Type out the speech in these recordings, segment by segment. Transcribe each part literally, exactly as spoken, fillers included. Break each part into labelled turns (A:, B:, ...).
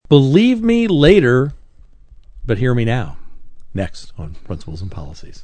A: Believe me later, but hear me now. Next on Principles and Policies.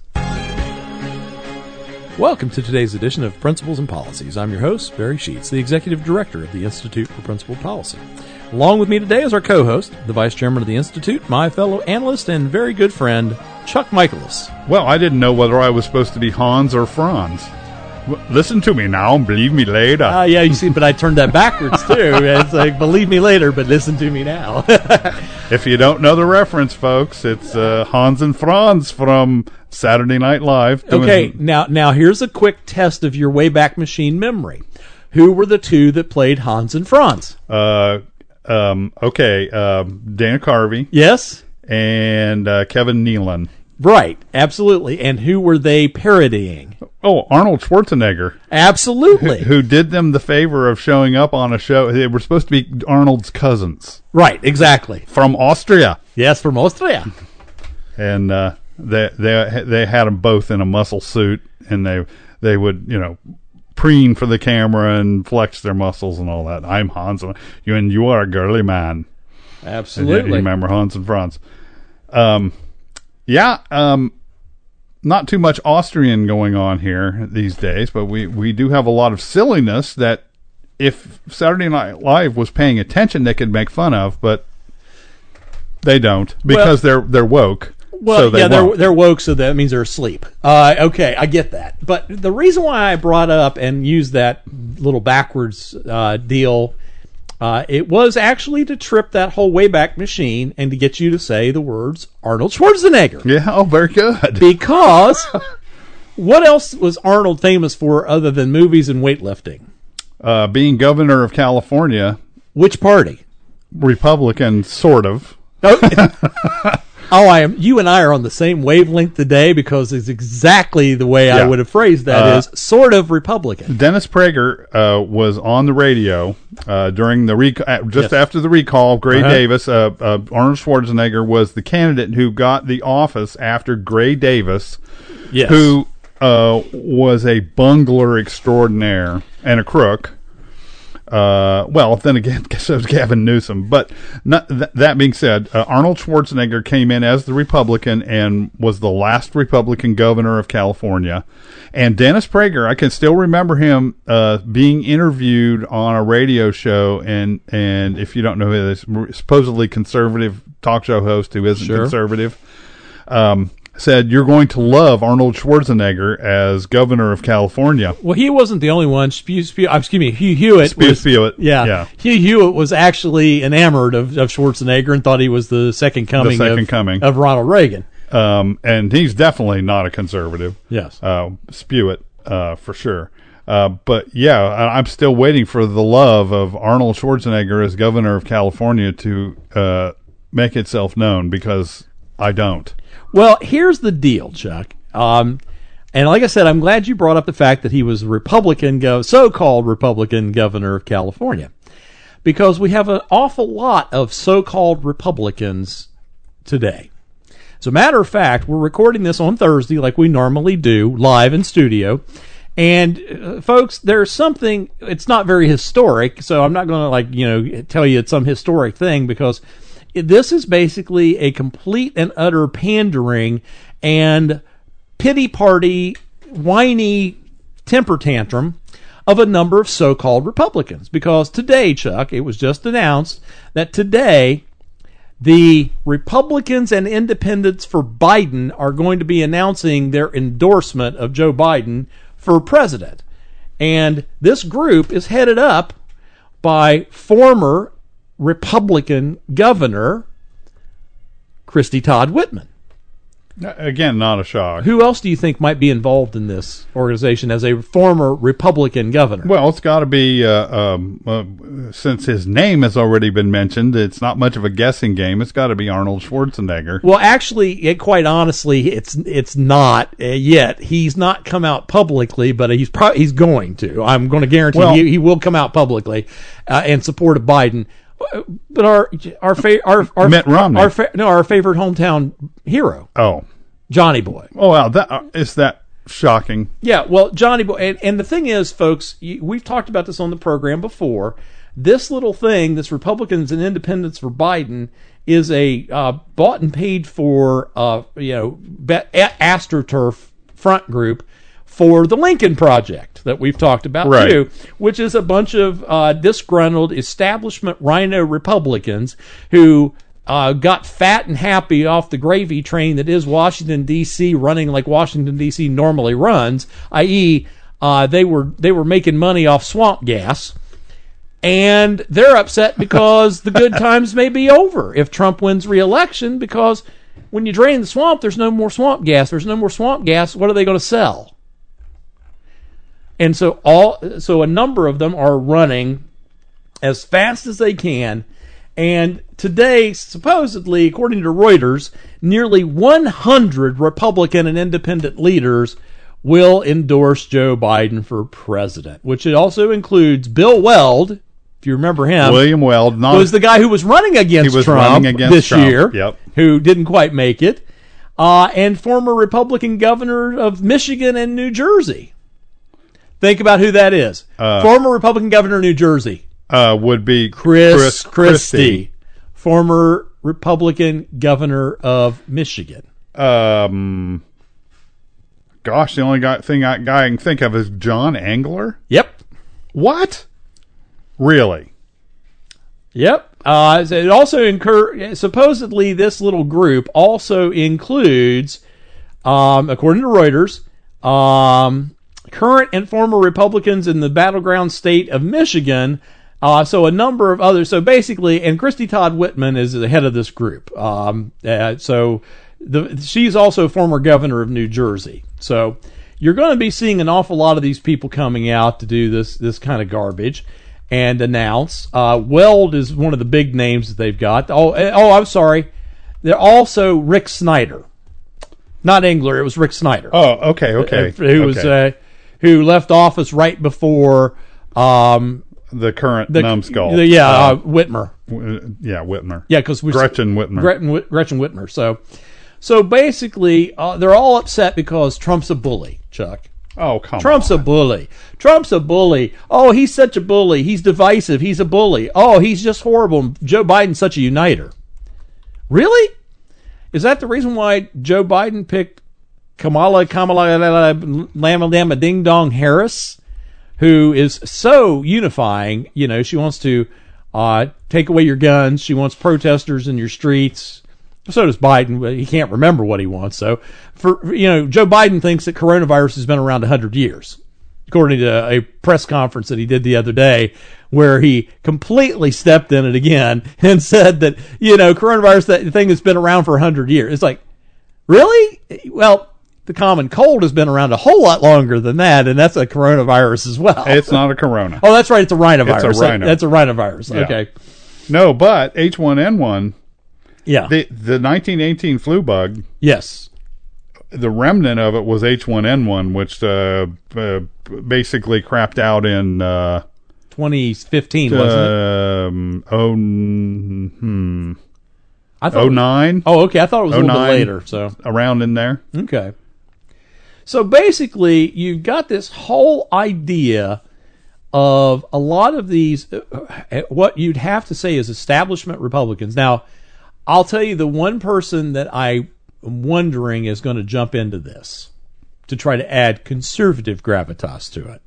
A: Welcome to today's edition of Principles and Policies. I'm your host, Barry Sheets, the Executive Director of the Institute for Principled Policy. Along with me today is our co-host, the Vice Chairman of the Institute, my fellow analyst and very good friend, Chuck Michaelis.
B: Well, I didn't know whether I was supposed to be Hans or Franz. Listen to me now and believe me later.
A: Uh, yeah, you see, but I turned that backwards, too. It's like, believe me later, but listen to me now.
B: If you don't know the reference, folks, it's uh, Hans and Franz from Saturday Night Live.
A: Okay, now, now here's a quick test of your Wayback Machine memory. Who were the two that played Hans and Franz?
B: Uh, um, okay, uh, Dana Carvey.
A: Yes?
B: And uh, Kevin Nealon.
A: Right, absolutely. And who were they parodying?
B: Oh, Arnold Schwarzenegger.
A: Absolutely.
B: Who, who did them the favor of showing up on a show. They were supposed to be Arnold's cousins.
A: Right, exactly.
B: From Austria.
A: Yes, from Austria.
B: And uh, they they they had them both in a muscle suit, and they they would, you know, preen for the camera and flex their muscles and all that. I'm Hans, you and you are a girly man.
A: Absolutely.
B: And you remember Hans and Franz. Um, yeah, um, not too much Austrian going on here these days, but we, we do have a lot of silliness that if Saturday Night Live was paying attention, they could make fun of, but they don't because well, they're they're woke.
A: Well,
B: so they
A: yeah,
B: won't.
A: they're they're woke, so that means they're asleep. Uh, okay, I get that. But the reason why I brought up and used that little backwards uh, deal, uh, it was actually to trip that whole Wayback Machine and to get you to say the words Arnold Schwarzenegger.
B: Yeah, oh, very good.
A: Because what else was Arnold famous for other than movies and weightlifting?
B: Uh, being governor of California.
A: Which party?
B: Republican, sort of.
A: Oh, oh, I am. You and I are on the same wavelength today because it's exactly the way yeah. I would have phrased that uh, is sort of Republican.
B: Dennis Prager uh, was on the radio uh, during the rec- just
A: yes.
B: after the recall of Gray
A: uh-huh.
B: Davis. Uh, uh, Arnold Schwarzenegger was the candidate who got the office after Gray Davis,
A: yes.
B: who uh, was a bungler extraordinaire and a crook. Uh, well, then again, so was Gavin Newsom. But not, th- that being said, uh, Arnold Schwarzenegger came in as the Republican and was the last Republican governor of California. And Dennis Prager, I can still remember him uh, being interviewed on a radio show. And, and if you don't know who this supposedly conservative talk show host who isn't
A: sure.
B: conservative, um, said, you're going to love Arnold Schwarzenegger as governor of California.
A: Well, he wasn't the only one. Spew, spew, excuse me, Hugh Hewitt.
B: Spew,
A: was,
B: Hewitt.
A: Yeah,
B: yeah.
A: Hugh Hewitt was actually enamored of, of Schwarzenegger and thought he was the second coming,
B: the second
A: of,
B: coming.
A: of Ronald Reagan.
B: Um, and he's definitely not a conservative.
A: Yes.
B: Uh, spew it, uh, for sure. Uh, but yeah, I, I'm still waiting for the love of Arnold Schwarzenegger as governor of California to uh, make itself known, because I don't.
A: Well, here's the deal, Chuck. Um, and like I said, I'm glad you brought up the fact that he was a Republican, gov- so-called Republican governor of California, because we have an awful lot of so-called Republicans today. As a matter of fact, we're recording this on Thursday like we normally do, live in studio. And, uh, folks, there's something, it's not very historic, so I'm not going to, like, you know, tell you it's some historic thing, because this is basically a complete and utter pandering and pity party, whiny temper tantrum of a number of so-called Republicans. Because today, Chuck, it was just announced that today the Republicans and independents for Biden are going to be announcing their endorsement of Joe Biden for president. And this group is headed up by former Republican governor Christy Todd Whitman.
B: Again, not a shock.
A: Who else do you think might be involved in this organization as a former Republican governor?
B: Well, it's got to be, uh, um, uh, since his name has already been mentioned, it's not much of a guessing game. It's got to be Arnold Schwarzenegger.
A: Well, actually, it, quite honestly, it's it's not uh, yet. He's not come out publicly, but he's pro- he's going to. I'm going to guarantee well, he, he will come out publicly uh, in support of Biden. But our our fa- our, our
B: Mitt Romney,
A: our fa- no, our favorite hometown hero.
B: Oh,
A: Johnny Boy.
B: Oh, wow, that uh, is that shocking?
A: Yeah, well, Johnny Boy, and, and the thing is, folks, we've talked about this on the program before. this little thing, this Republicans and Independents for Biden, is a uh, bought and paid for, uh, you know, AstroTurf front group for the Lincoln Project that we've talked about
B: right.
A: too, which is a bunch of uh, disgruntled establishment rhino Republicans who uh, got fat and happy off the gravy train that is Washington D C, running like Washington D C normally runs, that is, uh, they were they were making money off swamp gas. And they're upset because the good times may be over if Trump wins re-election, because when you drain the swamp, there's no more swamp gas. There's no more swamp gas. What are they going to sell? And so all so a number of them are running as fast as they can. And today, supposedly, according to Reuters, nearly one hundred Republican and independent leaders will endorse Joe Biden for president, which it also includes Bill Weld. If you remember him,
B: William Weld not,
A: was the guy who was running against
B: he was
A: Trump
B: running against
A: this
B: Trump.
A: year,
B: Yep.
A: who didn't quite make it, uh, and former Republican governor of Michigan and New Jersey. Think about who that is.
B: Uh,
A: former Republican governor of New Jersey.
B: Uh, would be
A: Chris,
B: Chris
A: Christie,
B: Christie.
A: former Republican governor of Michigan.
B: Um, gosh, the only guy, thing I, guy I can think of is John Engler.
A: Yep.
B: What? Really?
A: Yep. Uh, it also incur. Supposedly, this little group also includes, um, according to Reuters, um, current and former Republicans in the battleground state of Michigan. Uh, so a number of others. So basically, and Christy Todd Whitman is the head of this group. Um, uh, so the, she's also former governor of New Jersey. So you're going to be seeing an awful lot of these people coming out to do this this kind of garbage and announce. Uh, Weld is one of the big names that they've got. Oh, oh, I'm sorry. They're also Rick Snyder, not Engler. It was Rick Snyder.
B: Oh, okay, okay.
A: Uh, who was
B: okay.
A: uh, who left office right before um,
B: the current
A: the
B: numbskull?
A: the- yeah,
B: Uh,
A: uh, Whitmer.
B: w- yeah, Whitmer.
A: Yeah, because
B: Gretchen Whitmer.
A: Gretchen, Whit- Gretchen Whitmer. So, so basically, uh, they're all upset because Trump's a bully, Chuck.
B: Oh, come
A: Trump's
B: on.
A: a bully. Trump's a bully. Oh, he's such a bully. He's divisive. He's a bully. Oh, he's just horrible. Joe Biden's such a uniter. Really? Is that the reason why Joe Biden picked Kamala Kamala Lama Lama Ding Dong Harris, who is so unifying? You know, she wants to uh, take away your guns. She wants protesters in your streets. So does Biden, but he can't remember what he wants. So, for you know, Joe Biden thinks that coronavirus has been around one hundred years, according to a press conference that he did the other day, where he completely stepped in it again and said that, you know, coronavirus, that thing has been around for one hundred years. It's like, really? Well, the common cold has been around a whole lot longer than that, and that's a coronavirus as well.
B: It's not a corona.
A: Oh, that's right. It's a rhinovirus.
B: It's a rhino.
A: That's a rhinovirus.
B: Yeah.
A: Okay.
B: No, but H one N one,
A: Yeah.
B: the the nineteen eighteen flu bug,
A: yes.
B: the remnant of it was H one N one, which uh, uh, basically crapped out in uh,
A: twenty fifteen, wasn't it?
B: um, oh, hmm,
A: I thought
B: oh nine,
A: Oh, okay. I thought it was a little bit
B: oh nine.
A: later. So
B: around in there.
A: okay. So basically, you've got this whole idea of a lot of these, uh, what you'd have to say is establishment Republicans. Now, I'll tell you the one person that I am wondering is going to jump into this to try to add conservative gravitas to it.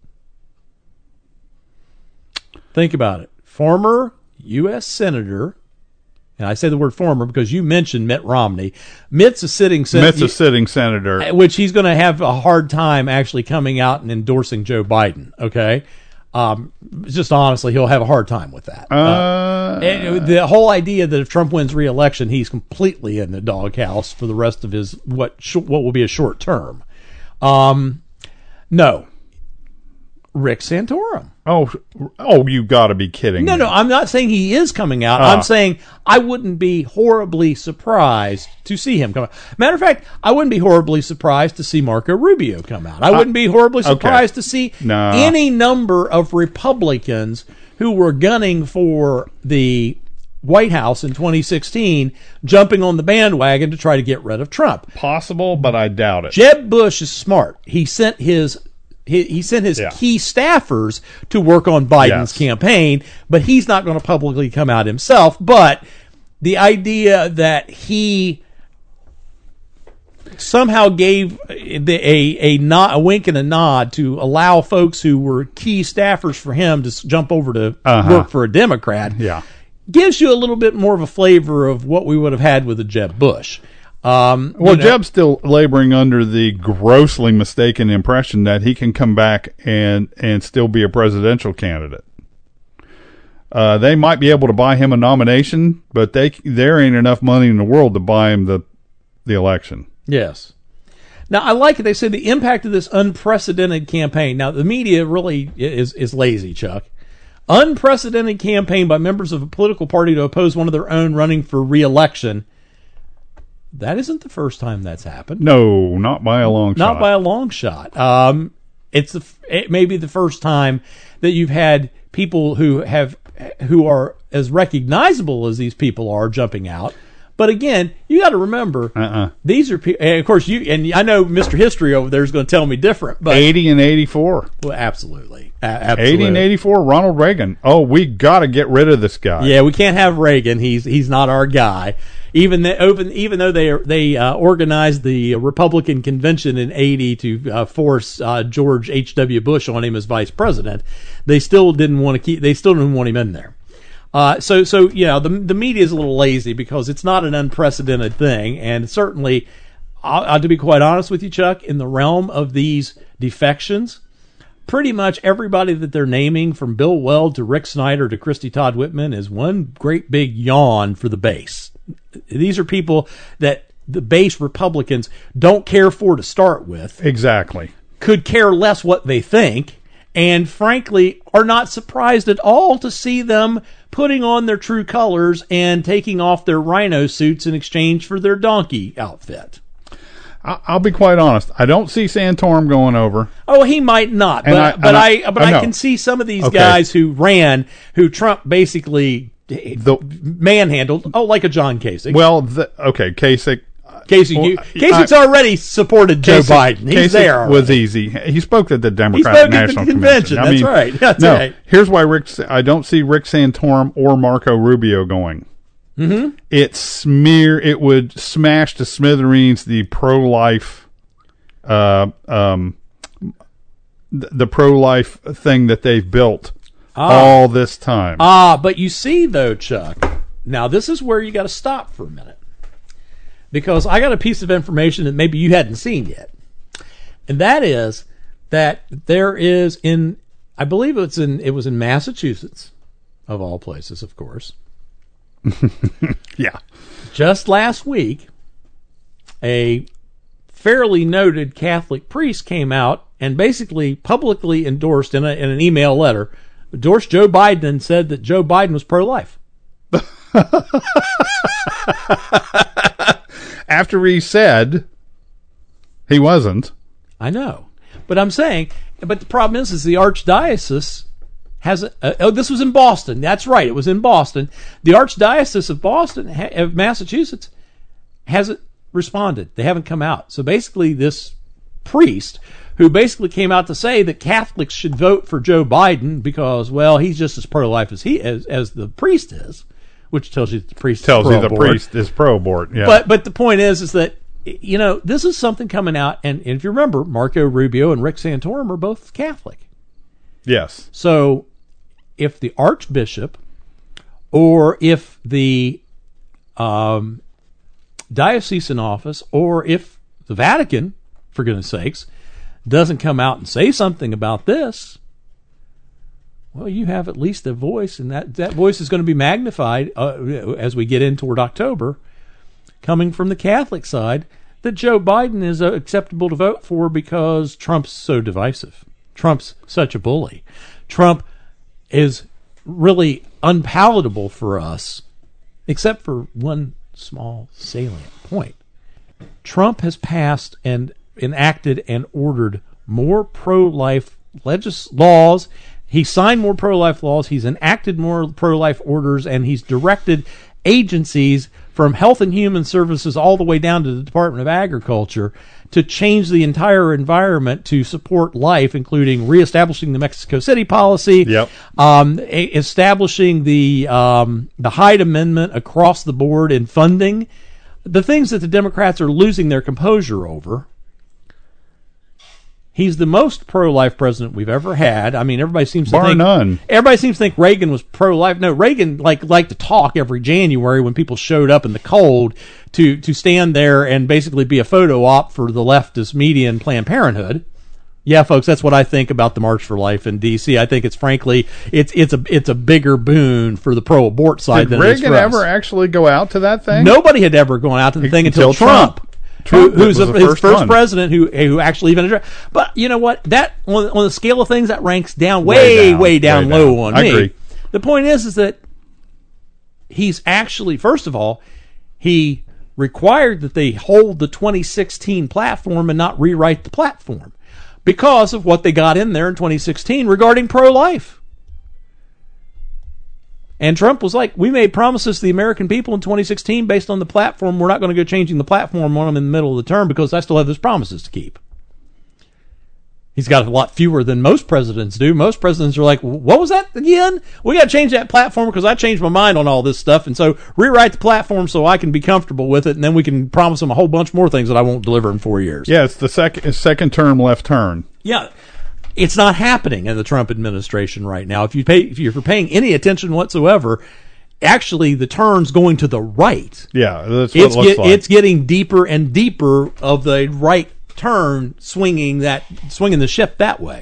A: Think about it. Former U S Senator, and I say the word former because you mentioned Mitt Romney. Mitt's a sitting senator.
B: Mitt's a sitting senator.
A: Which he's going to have a hard time actually coming out and endorsing Joe Biden, okay? Um, just honestly, he'll have a hard time with that.
B: Uh,
A: And the whole idea that if Trump wins re-election, he's completely in the doghouse for the rest of his what sh- what will be a short term. Um, no, Rick Santorum.
B: oh, oh, you got to be kidding
A: No,
B: me.
A: no, I'm not saying he is coming out.
B: Ah.
A: I'm saying I wouldn't be horribly surprised to see him come out. Matter of fact, I wouldn't be horribly surprised to see Marco Rubio come out. I wouldn't be horribly surprised to see
B: Nah.
A: any number of Republicans who were gunning for the White House in twenty sixteen jumping on the bandwagon to try to get rid of Trump.
B: Possible, but I doubt it.
A: Jeb Bush is smart. He sent his he, he sent his
B: Yeah.
A: key staffers to work on Biden's
B: Yes.
A: campaign, but he's not going to publicly come out himself. But the idea that he somehow gave the, a a, nod, a wink and a nod to allow folks who were key staffers for him to s- jump over to
B: Uh-huh.
A: work for a Democrat
B: Yeah.
A: gives you a little bit more of a flavor of what we would have had with a Jeb Bush. Um,
B: Well,
A: you know,
B: Jeb's still laboring under the grossly mistaken impression that he can come back and and still be a presidential candidate. Uh, they might be able to buy him a nomination, but they there ain't enough money in the world to buy him the the election.
A: Yes. Now, I like it. They say the impact of this unprecedented campaign. Now, the media really is is lazy, Chuck. Unprecedented campaign by members of a political party to oppose one of their own running for re-election. That isn't the first time that's happened.
B: No, not by a long
A: Not
B: shot.
A: by a long shot. Um, it's the, it may be the first time that you've had people who have who are as recognizable as these people are jumping out. But again, you got to remember,
B: Uh-uh.
A: these are people. And of course, you and I know Mister History over there is going to tell me different. But
B: eighty and eighty-four.
A: well, absolutely, A- absolutely.
B: eighty and eighty-four, Ronald Reagan. Oh, we got to get rid of this guy.
A: Yeah, we can't have Reagan. He's he's not our guy. Even the, even even though they they uh, organized the Republican convention in eighty to uh, force uh, George H W. Bush on him as vice president, they still didn't want to keep. They still didn't want him in there. Uh, so so yeah, the the media is a little lazy because it's not an unprecedented thing, and certainly, uh, to be quite honest with you, Chuck, in the realm of these defections, pretty much everybody that they're naming, from Bill Weld to Rick Snyder to Christy Todd Whitman, is one great big yawn for the base. These are people that the base Republicans don't care for to start with,
B: Exactly.
A: could care less what they think, and frankly are not surprised at all to see them putting on their true colors and taking off their rhino suits in exchange for their donkey outfit.
B: I- I'll be quite honest. I don't see Santorum going over.
A: Oh, he might not, but
B: And I-
A: but
B: and
A: I,
B: I-
A: but
B: I
A: I
B: know.
A: can see some of these
B: Okay.
A: guys who ran, who Trump basically
B: The,
A: manhandled. Oh, like a John Kasich.
B: well, the, okay, Kasich.
A: Kasich,
B: well,
A: you, Kasich's
B: I-
A: already supported Joe
B: Kasich-
A: Biden. He's
B: Kasich
A: there. already.
B: was easy. He spoke at the
A: He
B: Democratic
A: spoke at
B: National
A: the convention.
B: I
A: That's
B: mean,
A: right. That's
B: no,
A: right.
B: here's why Rick. I don't see Rick Santorum or Marco Rubio going. Mm-hmm. It smear. It would smash to smithereens the pro-life, uh, um, th- the pro-life thing that they've built all this time.
A: Ah, but you see, though, Chuck, now this is where you got to stop for a minute. Because I got a piece of information that maybe you hadn't seen yet. And that is that there is in, I believe it's in, it was in Massachusetts, of all places, of course.
B: yeah.
A: Just last week, a fairly noted Catholic priest came out and basically publicly endorsed in, a, in an email letter, endorsed Joe Biden and said that Joe Biden was pro-life.
B: After he said he wasn't.
A: I know, but I'm saying, but the problem is, is the archdiocese has. A, uh, oh, this was in Boston. That's right, it was in Boston. The archdiocese of Boston, ha, of Massachusetts, hasn't responded. They haven't come out. So basically, this priest, who basically came out to say that Catholics should vote for Joe Biden because, well, he's just as pro-life as he as as the priest is, which tells you that the priest
B: Tells
A: is
B: you the
A: pro-abort.
B: priest is pro-abort. Yeah.
A: But but the point is, is that, you know, this is something coming out, and, and if you remember, Marco Rubio and Rick Santorum are both Catholic.
B: yes.
A: So if the Archbishop or if the um, diocesan office or if the Vatican, for goodness sakes, doesn't come out and say something about this, well, you have at least a voice, and that, that voice is going to be magnified uh, as we get in toward October, coming from the Catholic side, that Joe Biden is uh, acceptable to vote for because Trump's so divisive. Trump's such a bully. Trump is really unpalatable for us, except for one small salient point. Trump has passed and enacted and ordered more pro-life legis- laws. He signed more pro-life laws. He's enacted more pro-life orders, and he's directed agencies from Health and Human Services all the way down to the Department of Agriculture to change the entire environment to support life, including reestablishing the Mexico City policy,
B: Yep.
A: um, a- establishing the um, the Hyde Amendment across the board in funding, the things that the Democrats are losing their composure over. He's the most pro-life president we've ever had. I mean, everybody seems to
B: Bar
A: think
B: none.
A: everybody seems to think Reagan was pro-life. No, Reagan like liked to talk every January when people showed up in the cold to to stand there and basically be a photo op for the leftist media and Planned Parenthood. Yeah, folks, that's what I think about the March for Life in D C. I think it's frankly it's it's a it's a bigger boon for the pro-abort side
B: Did
A: than it is
B: Reagan
A: for us.
B: ever actually go out to that thing?
A: Nobody had ever gone out to the thing until,
B: Until
A: Trump.
B: Trump. Trump
A: Who, who's
B: was
A: a,
B: the
A: his
B: first
A: first
B: one.
A: president who who actually even addressed. But you know what? That on, on the scale of things, that ranks down way, way down,
B: down, way
A: low
B: down.
A: on
B: I
A: me.
B: agree.
A: The point is, is that he's actually, first of all, he required that they hold the twenty sixteen platform and not rewrite the platform because of what they got in there in twenty sixteen regarding pro-life. And Trump was like, we made promises to the American people in twenty sixteen based on the platform. We're not going to go changing the platform on them in the middle of the term because I still have those promises to keep. He's got a lot fewer than most presidents do. Most presidents are like, what was that again? We got to change that platform because I changed my mind on all this stuff. And so rewrite the platform so I can be comfortable with it. And then we can promise them a whole bunch more things that I won't deliver in four years.
B: Yeah, it's the second second term left turn.
A: Yeah. It's not happening in the Trump administration right now. If you pay, if you're paying any attention whatsoever, actually the turn's going to the right.
B: Yeah, that's what
A: It's
B: it looks
A: get,
B: like.
A: it's getting deeper and deeper of the right turn, swinging that swinging the ship that way.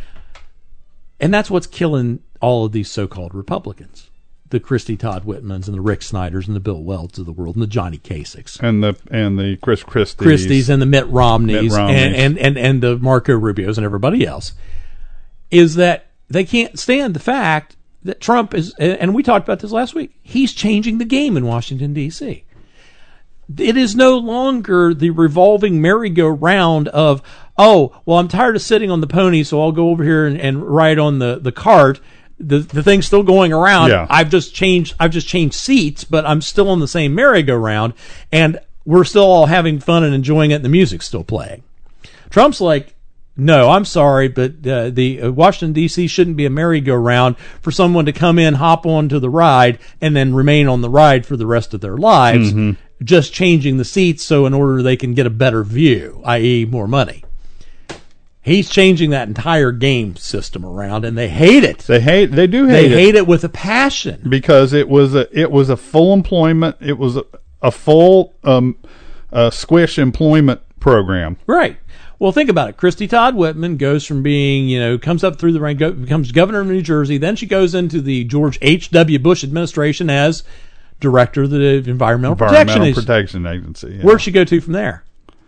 A: And that's what's killing all of these so-called Republicans. The Christy Todd Whitmans and the Rick Snyders and the Bill Welds of the world and the Johnny Kasichs.
B: and the and the Chris Christie's.
A: Christie's and the Mitt Romneys,
B: Mitt Romneys.
A: And, and, and, and the Marco Rubios and everybody else, is that they can't stand the fact that Trump is, and we talked about this last week, he's changing the game in Washington, D C. It is no longer the revolving merry-go-round of, oh, well, I'm tired of sitting on the pony, so I'll go over here and, and ride on the, the cart. The the thing's still going around.
B: Yeah.
A: I've just changed I've just changed seats, but I'm still on the same merry-go-round, and we're still all having fun and enjoying it, and the music's still playing. Trump's like, no, I'm sorry, but uh, the uh, Washington, D C shouldn't be a merry-go-round for someone to come in, hop onto the ride, and then remain on the ride for the rest of their lives,
B: Mm-hmm.
A: just changing the seats so in order they can get a better view, that is more money. He's changing that entire game system around, and they hate it.
B: They hate. They do
A: They
B: hate it
A: hate it with a passion.
B: because it was a it was a full employment. It was a, a full um, uh, squish employment program.
A: Right. Well, think about it. Christy Todd Whitman goes from being, you know, comes up through the rank, go, becomes governor of New Jersey. Then she goes into the George H W. Bush administration as director of the Environmental, Protection
B: Environmental
A: Agency.
B: Protection Agency. Yeah.
A: Where'd she go to from there?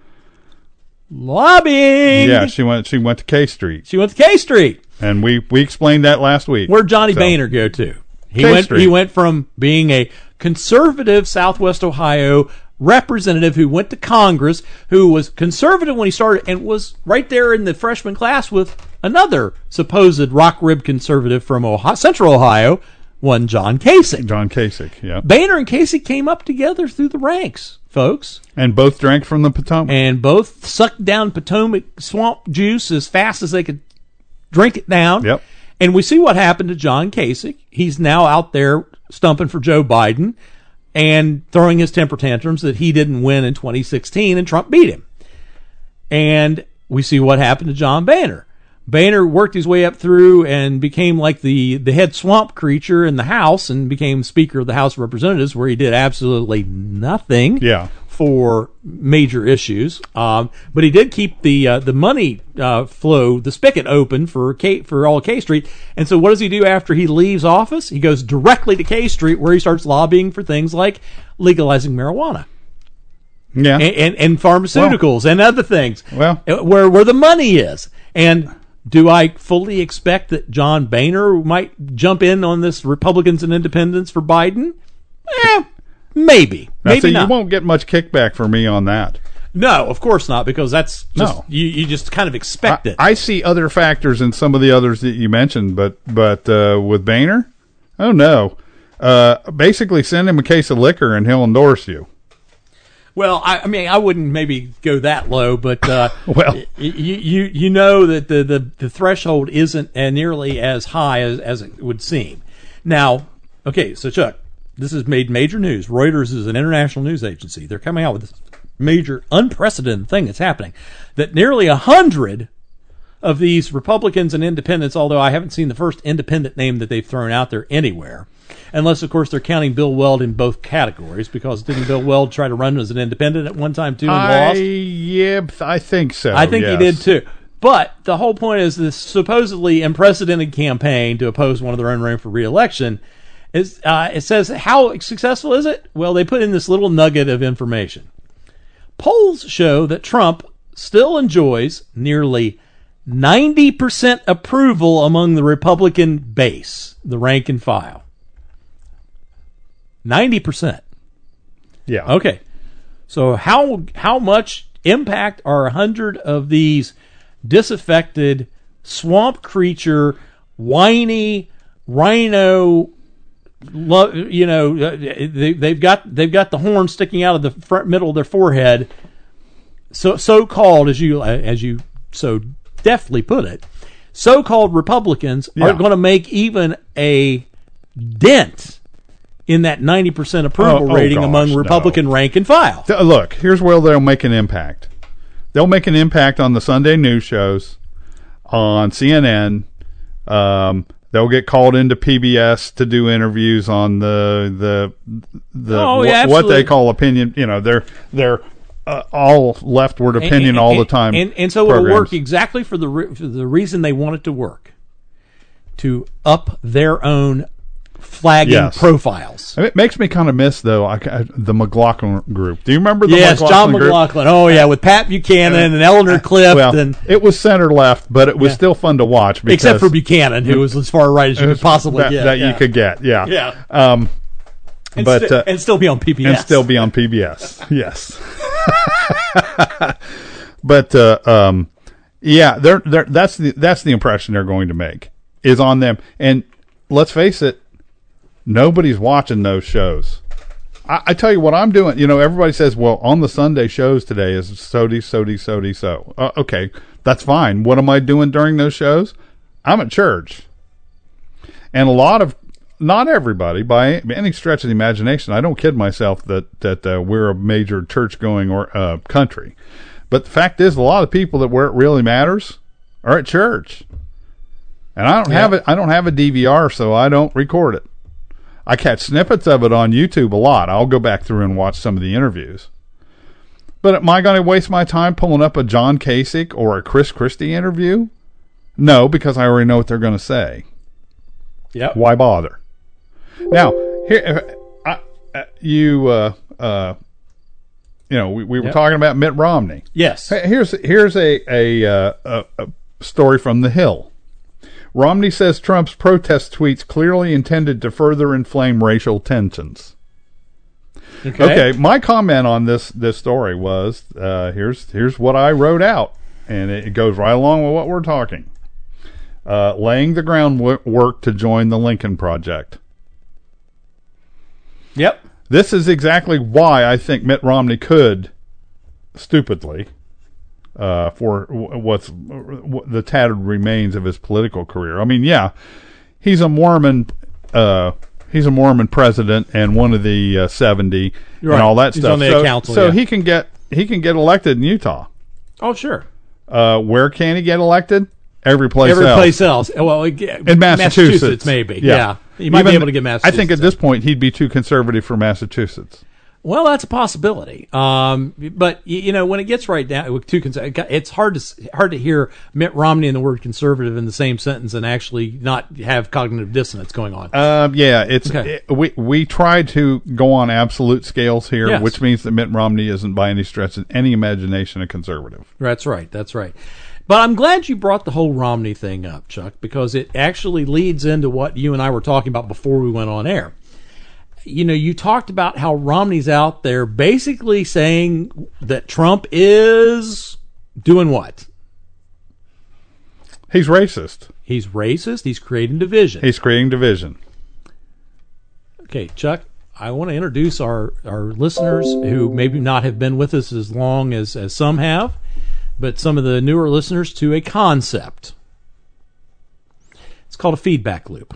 A: Lobbying.
B: Yeah, she went. She went to K Street,
A: She went to K Street.
B: and we we explained that last week.
A: Where'd Johnny
B: So,
A: Boehner go to? He
B: K
A: went.
B: Street.
A: He went from being a conservative Southwest Ohio representative who went to Congress, who was conservative when he started, and was right there in the freshman class with another supposed rock rib conservative from Ohio, Central Ohio, one John Kasich.
B: John Kasich. Yeah,
A: Boehner and Kasich came up together through the ranks, folks,
B: and both drank from the Potomac.
A: and both sucked down Potomac swamp juice as fast as they could drink it down.
B: Yep.
A: And we see what happened to John Kasich. He's now out there stumping for Joe Biden and throwing his temper tantrums that he didn't win in twenty sixteen and Trump beat him. And we see what happened to John Boehner. Boehner worked his way up through and became like the, the head swamp creature in the House and became Speaker of the House of Representatives, where he did absolutely nothing
B: Yeah.
A: for major issues. Um, but he did keep the uh, the money uh, flow, the spigot open for K, for all of K Street. And so what does he do after he leaves office? He goes directly to K Street, where he starts lobbying for things like legalizing marijuana.
B: Yeah.
A: And, and, and pharmaceuticals well, and other things.
B: Well,
A: where where the money is. And do I fully expect that John Boehner might jump in on this Republicans and Independents for Biden? Eh, maybe.
B: now,
A: Maybe
B: see,
A: not.
B: you won't get much kickback from me on that.
A: No, of course not, because that's just
B: No.
A: you, you just kind of expect it.
B: I, I see other factors in some of the others that you mentioned, but but uh, with Boehner, oh no. Uh, basically, send him a case of liquor and he'll endorse you.
A: Well, I, I mean, I wouldn't maybe go that low, but uh,
B: Well.
A: y- you, you you know that the, the, the threshold isn't uh, nearly as high as, as it would seem. Now, okay, so Chuck, this has made major news. Reuters is an international news agency. They're coming out with this major, unprecedented thing that's happening, that nearly a hundred of these Republicans and independents, although I haven't seen the first independent name that they've thrown out there anywhere, unless, of course, they're counting Bill Weld in both categories, because didn't Bill Weld try to run as an independent at one time, too, and
B: I,
A: lost?
B: yeah, I think so.
A: I think
B: yes.
A: he did, too. But the whole point is this supposedly unprecedented campaign to oppose one of their own running for re-election. Is, uh, it says, how successful is it? Well, they put in this little nugget of information. Polls show that Trump still enjoys nearly ninety percent approval among the Republican base, the rank and file. ninety percent.
B: Yeah.
A: Okay. So how how much impact are a hundred of these disaffected, swamp creature, whiny, rhino, lo- you know, they, they've got they've got the horn sticking out of the front middle of their forehead. So so called, as you as you so deftly put it, so-called Republicans
B: Yeah.
A: aren't going to make even a dent in that ninety percent approval
B: Oh, oh,
A: rating
B: gosh,
A: among Republican
B: no.
A: rank and file.
B: Th- Look, here's where they'll make an impact. They'll make an impact on the Sunday news shows, on C N N. Um, they'll get called into P B S to do interviews on the the the
A: Oh,
B: wh-
A: yeah,
B: what they
A: absolutely.
B: call opinion. You know, they're they're uh, all leftward opinion
A: And-
B: all
A: and-
B: the time.
A: And, and so it'll
B: programs.
A: work exactly for the re- for the reason they want it to work, to up their own flagging
B: Yes.
A: profiles.
B: It makes me kind of miss though I, I, the McLaughlin group. Do you remember the
A: Yes,
B: McLaughlin
A: John
B: group?
A: McLaughlin. Oh, yeah, with Pat Buchanan and Eleanor Clift,
B: Well,
A: and
B: it was center left, but it was
A: Yeah.
B: still fun to watch. Because
A: except for Buchanan, who was as far right as you could possibly
B: that,
A: get.
B: that
A: yeah.
B: you could get. Yeah,
A: Yeah.
B: Um,
A: and,
B: but
A: sti-
B: uh,
A: and still be on P B S.
B: and still be on P B S. Yes. But uh, um, yeah, they're, they're, that's the that's the impression they're going to make is on them. And let's face it, nobody's watching those shows. I, I tell you what I'm doing. You know, everybody says, "Well, on the Sunday shows today is so-de, so-de, so-de, so." Uh, okay, that's fine. What am I doing during those shows? I'm at church, and a lot of not everybody by any stretch of the imagination. I don't kid myself that that uh, we're a major church going or uh, country. But the fact is, a lot of people that where it really matters are at church, and I don't
A: Yeah.
B: have it. I don't have a D V R, so I don't record it. I catch snippets of it on YouTube a lot. I'll go back through and watch some of the interviews. But am I going to waste my time pulling up a John Kasich or a Chris Christie interview? No, because I already know what they're going to say.
A: Yep.
B: Why bother? Now, here, I, uh, you, uh, uh, you know, we, we were
A: Yep.
B: talking about Mitt Romney.
A: Yes.
B: Hey, Here's here's a a, uh, a a story from The Hill. Romney says Trump's protest tweets clearly intended to further inflame racial tensions.
A: Okay.
B: Okay, my comment on this this story was uh, here's here's what I wrote out, and it goes right along with what we're talking. Uh, laying the groundwork to join the Lincoln Project.
A: Yep.
B: This is exactly why I think Mitt Romney could, stupidly, uh, for w- what's w- the tattered remains of his political career. I mean, yeah, he's a Mormon. Uh, he's a Mormon president and one of the uh, seventy
A: Right.
B: and all that
A: He's
B: stuff.
A: on the
B: so
A: council,
B: so
A: yeah.
B: he can get he can get elected in Utah.
A: Oh, sure.
B: Uh, where can he get elected? Every place
A: Every
B: else.
A: place else. Well, in
B: In Massachusetts.
A: maybe. Yeah. You might
B: Even-
A: be able to get Massachusetts.
B: I think at this point he'd be too conservative for Massachusetts.
A: Well, that's a possibility. Um, but y- you know, when it gets right down with two, cons- it's hard to s- hard to hear Mitt Romney and the word conservative in the same sentence and actually not have cognitive dissonance going on.
B: Um, yeah, it's
A: Okay.
B: it, we we try to go on absolute scales here,
A: Yes.
B: which means that Mitt Romney isn't by any stretch of any imagination a conservative.
A: That's right. That's right. But I'm glad you brought the whole Romney thing up, Chuck, because it actually leads into what you and I were talking about before we went on air. You know, you talked about how Romney's out there basically saying that Trump is doing what?
B: He's racist.
A: He's racist. He's creating division.
B: He's creating division.
A: Okay, Chuck, I want to introduce our, our listeners who maybe not have been with us as long as, as some have, but some of the newer listeners to a concept. It's called a feedback loop.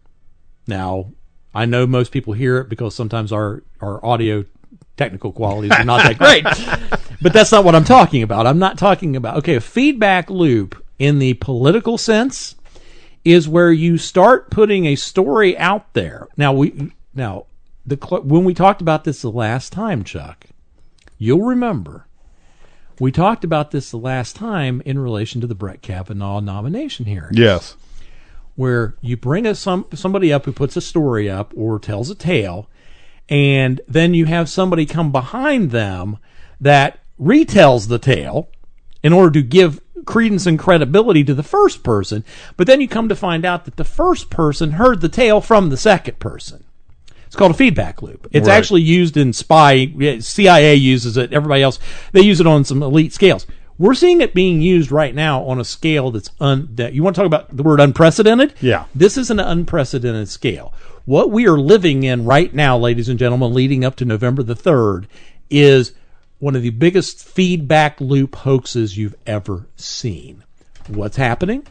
A: Now, I know most people hear it because sometimes our, our audio technical qualities are not that great, but that's not what I'm talking about. I'm not talking about, okay, a feedback loop in the political sense is where you start putting a story out there. Now, we, now, the, when we talked about this the last time, Chuck, you'll remember we talked about this the last time in relation to the Brett Kavanaugh nomination hearing.
B: Yes.
A: Where you bring a, some somebody up who puts a story up or tells a tale, and then you have somebody come behind them that retells the tale in order to give credence and credibility to the first person, but then you come to find out that the first person heard the tale from the second person. It's called a feedback loop. It's
B: right. actually
A: used in spy. C I A uses it. Everybody else, they use it on some elite scales. We're seeing it being used right now on a scale that's un. That, you want to talk about the word unprecedented?
B: Yeah.
A: This is an unprecedented scale. What we are living in right now, ladies and gentlemen, leading up to November the third, is one of the biggest feedback loop hoaxes you've ever seen. What's happening?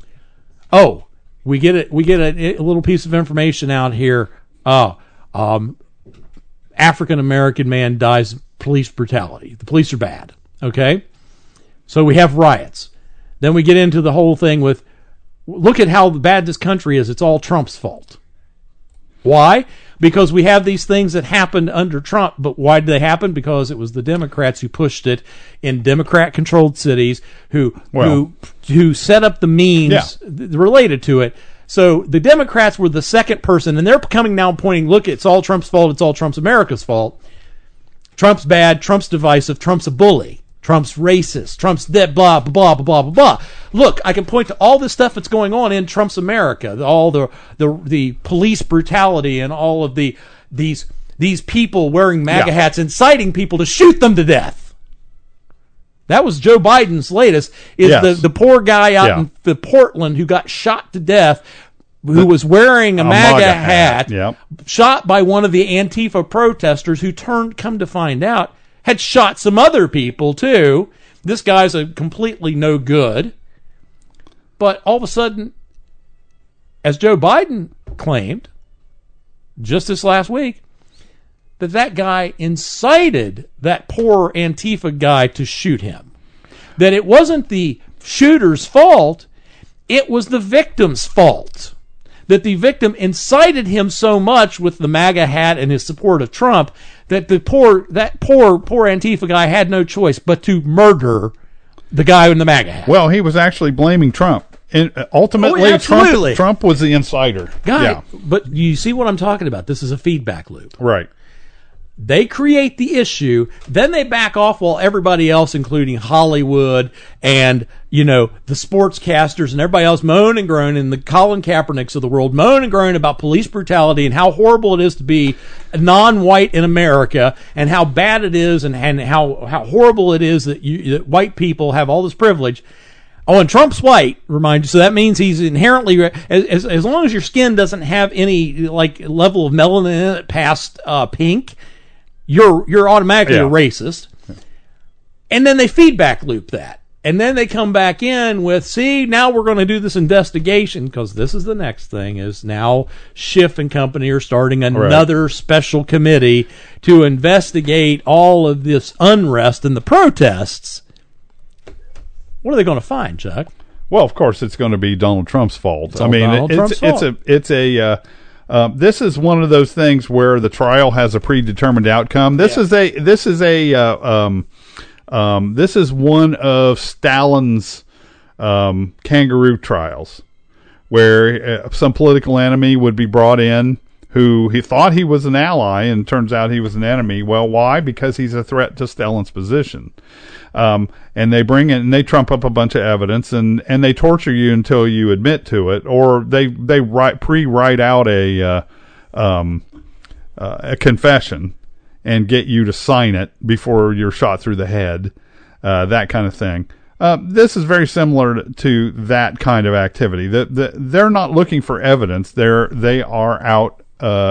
A: Oh, we get it. We get a, a little piece of information out here. Oh, um, African American man dies police brutality. The police are bad. Okay, so we have riots. Then we get into the whole thing with, look at how bad this country is. It's all Trump's fault. Why? Because we have these things that happened under Trump, but why did they happen? Because it was the Democrats who pushed it in Democrat-controlled cities, who
B: well,
A: who who set up the means yeah. th- related to it. So the Democrats were the second person, and they're coming now pointing, look, it's all Trump's fault, it's all Trump's America's fault. Trump's bad, Trump's divisive, Trump's a bully, Trump's racist, Trump's dead, blah, blah, blah, blah, blah, blah. Look, I can point to all this stuff that's going on in Trump's America, all the the, the police brutality and all of the these these people wearing MAGA yeah. hats, inciting people to shoot them to death. That was Joe Biden's latest, is yes. the, the poor guy out yeah. in the Portland who got shot to death, who was wearing a, a MAGA, MAGA hat, hat
B: yep.
A: shot by one of the Antifa protesters who turned, come to find out, had shot some other people too. This guy's a completely no good. But all of a sudden, as Joe Biden claimed just this last week, that that guy incited that poor Antifa guy to shoot him. That it wasn't the shooter's fault, it was the victim's fault. That the victim incited him so much with the MAGA hat and his support of Trump that the poor that poor poor Antifa guy had no choice but to murder the guy in the MAGA hat.
B: Well, he was actually blaming Trump. And ultimately,
A: oh,
B: Trump, Trump was the inciter.
A: Guy,
B: yeah.
A: But you see what I'm talking about? This is a feedback loop.
B: Right.
A: They create the issue, then they back off while everybody else, including Hollywood and, you know, the sportscasters and everybody else moan and groan, and the Colin Kaepernicks of the world moan and groan about police brutality and how horrible it is to be non-white in America and how bad it is and, and how, how horrible it is that, you, that white people have all this privilege. Oh, and Trump's white, remind you, so that means he's inherently, as, as long as your skin doesn't have any like level of melanin in it past uh, pink, you're you're automatically yeah. a racist. And then they feedback loop that. And then they come back in with, see, now we're going to do this investigation, because this is the next thing, is now Schiff and company are starting another right. special committee to investigate all of this unrest and the protests. What are they going to find, Chuck?
B: Well, of course, it's going to be Donald Trump's fault.
A: It's
B: I mean,
A: Donald
B: it's
A: Trump's
B: it's,
A: fault.
B: a it's a uh, uh, this is one of those things where the trial has a predetermined outcome. This
A: yeah.
B: is a this is a uh, um, um, this is one of Stalin's um, kangaroo trials, where uh, some political enemy would be brought in who he thought he was an ally, and turns out he was an enemy. Well, why? Because he's a threat to Stalin's position. Um, and they bring in, and they trump up a bunch of evidence, and, and they torture you until you admit to it, or they, they write, pre-write out a, uh, um, uh, a confession and get you to sign it before you're shot through the head, uh, that kind of thing. Uh, this is very similar to that kind of activity. The, the, they're not looking for evidence. They're, they are out, uh,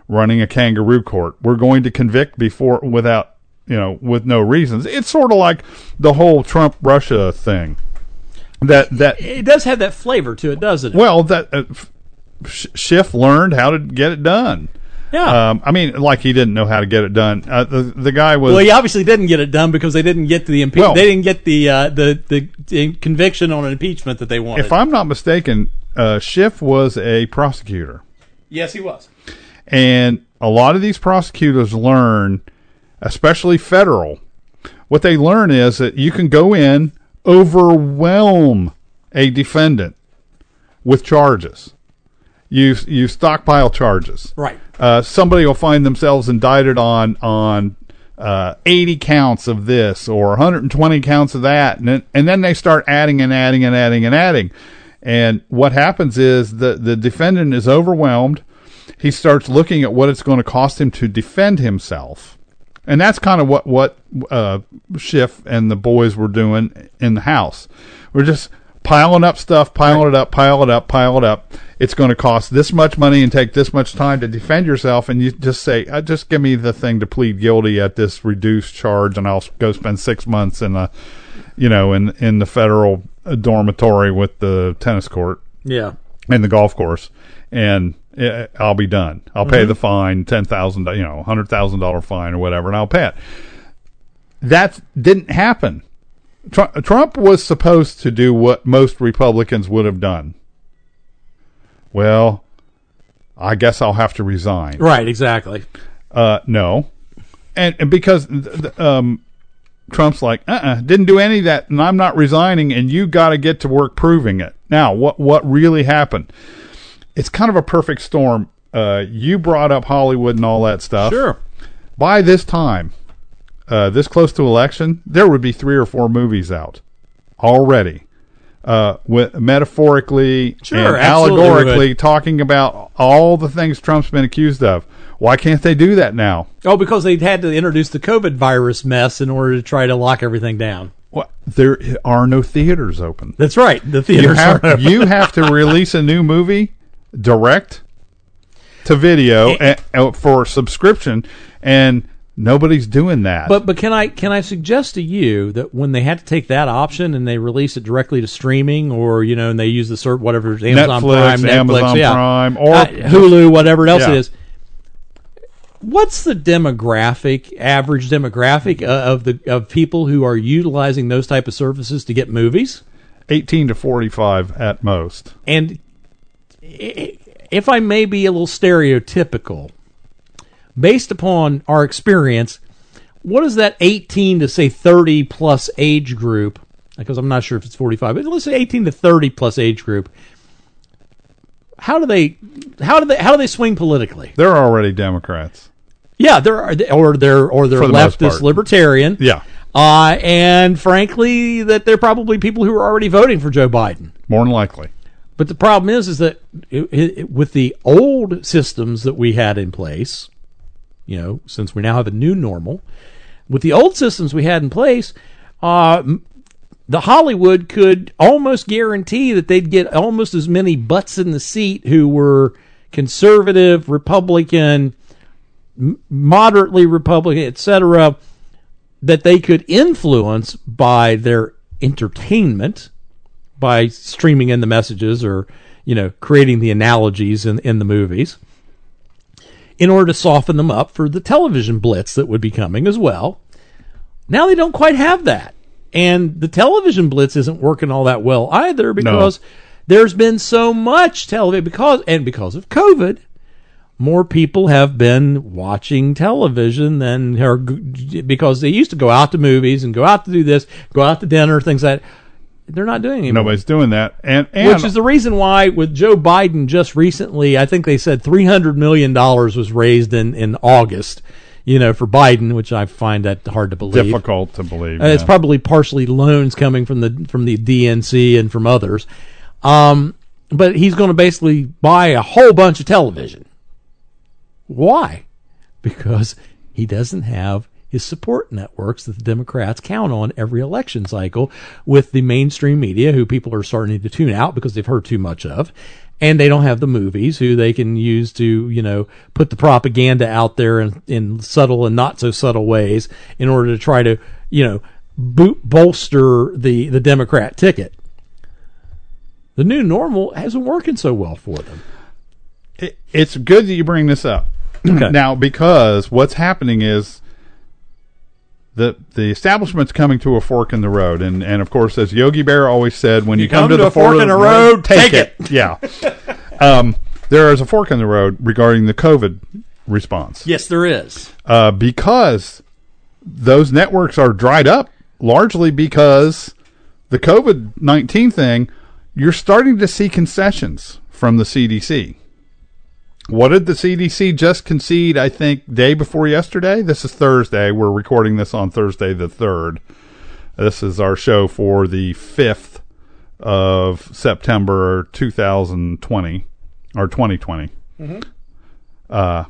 B: running a kangaroo court. We're going to convict before without, you know, with no reasons. It's sort of like the whole Trump Russia thing. That that
A: it does have that flavor to it, doesn't it?
B: Well, that uh, Schiff learned how to get it done.
A: Yeah.
B: Um, I mean, like he didn't know how to get it done. Uh, the the guy was.
A: Well, he obviously didn't get it done because they didn't get to the impe-
B: Well,
A: they didn't get the, uh, the the the conviction on an impeachment that they wanted.
B: If I'm not mistaken, uh, Schiff was a prosecutor.
A: Yes, he was.
B: And a lot of these prosecutors learn, especially federal, what they learn is that you can go in, overwhelm a defendant with charges. You you stockpile charges.
A: Right.
B: Uh, somebody will find themselves indicted on on uh, eighty counts of this or one hundred twenty counts of that, and then, and then they start adding and adding and adding and adding. And what happens is the the defendant is overwhelmed. He starts looking at what it's going to cost him to defend himself. And that's kind of what, what uh, Schiff and the boys were doing in the House. We're just piling up stuff, piling it up, pile it up, pile it up. It's going to cost this much money and take this much time to defend yourself. And you just say, uh, just give me the thing to plead guilty at this reduced charge, and I'll go spend six months in a, you know, in, in the federal dormitory with the tennis court.
A: Yeah.
B: And the golf course. And I'll be done. I'll pay mm-hmm. the fine, ten thousand, you know, hundred thousand dollar fine or whatever, and I'll pay it. That didn't happen. Trump, Trump was supposed to do what most Republicans would have done. Well, I guess I'll have to resign.
A: Right, exactly.
B: Uh, no, and, and because um, Trump's like, uh-uh, didn't do any of that, and I'm not resigning, and you got to get to work proving it. Now, what what really happened? It's kind of a perfect storm. Uh, you brought up Hollywood and all that stuff.
A: Sure.
B: By this time, uh, this close to election, there would be three or four movies out already, uh, with metaphorically
A: sure,
B: and allegorically talking about all the things Trump's been accused of. Why can't they do that now?
A: Oh, because they had to introduce the COVID virus mess in order to try to lock everything down.
B: Well, there are no theaters open.
A: That's right. The theaters
B: you have,
A: are open.
B: You have to release a new movie direct to video and, and for subscription, and nobody's doing that.
A: But but can I can I suggest to you that when they had to take that option and they release it directly to streaming, or you know, and they use the cert whatever Amazon
B: Netflix,
A: Prime, Netflix,
B: Amazon
A: yeah,
B: Prime, or
A: uh, Hulu, whatever else
B: yeah.
A: it is. What's the demographic, average demographic uh, of the of people who are utilizing those type of services to get movies?
B: eighteen to forty-five at most.
A: And if I may be a little stereotypical, based upon our experience, what is that eighteen to say thirty plus age group? Because I'm not sure if it's forty-five, but let's say eighteen to thirty plus age group. How do they, how do they, how do they swing politically?
B: They're already Democrats.
A: Yeah, they're or they're or they're
B: the
A: leftist libertarian.
B: Yeah,
A: uh, and frankly, that they're probably people who are already voting for Joe Biden.
B: More than likely.
A: But the problem is, is that it, it, with the old systems that we had in place, you know, since we now have a new normal, with the old systems we had in place, uh, the Hollywood could almost guarantee that they'd get almost as many butts in the seat who were conservative, Republican, m- moderately Republican, et cetera, that they could influence by their entertainment, by streaming in the messages or, you know, creating the analogies in, in the movies in order to soften them up for the television blitz that would be coming as well. Now they don't quite have that. And the television blitz isn't working all that well either because no. there's been so much television because, and because of COVID, more people have been watching television than are, because they used to go out to movies and go out to do this, go out to dinner, things like that. They're not doing it anymore.
B: Nobody's doing that. And, and
A: which is the reason why with Joe Biden just recently, I think they said three hundred million dollars was raised in, in August, you know, for Biden, which I find that hard to believe.
B: Difficult to believe.
A: Uh,
B: yeah.
A: It's probably partially loans coming from the from the D N C and from others. Um, but he's going to basically buy a whole bunch of television. Why? Because he doesn't have his support networks that the Democrats count on every election cycle with the mainstream media, who people are starting to tune out because they've heard too much of, And they don't have the movies who they can use to, you know, put the propaganda out there in, in subtle and not so subtle ways in order to try to, you know, boot, bolster the, the Democrat ticket. The new normal hasn't working so well for them.
B: It, it's good that you bring this up.
A: Okay.
B: Now, because what's happening is the the establishment's coming to a fork in the road. And, and of course, as Yogi Bear always said, when you, you come, come to, to the fork in the road, road take, take it. it. Yeah. um, there is a fork in the road regarding the COVID response.
A: Yes, there is.
B: Uh, because those networks are dried up, largely because the COVID nineteen thing, you're starting to see concessions from the C D C. What did the C D C just concede, I think, day before yesterday? This is Thursday. We're recording this on Thursday the third. This is our show for the fifth of September two thousand twenty, or twenty twenty. Mm-hmm. Uh,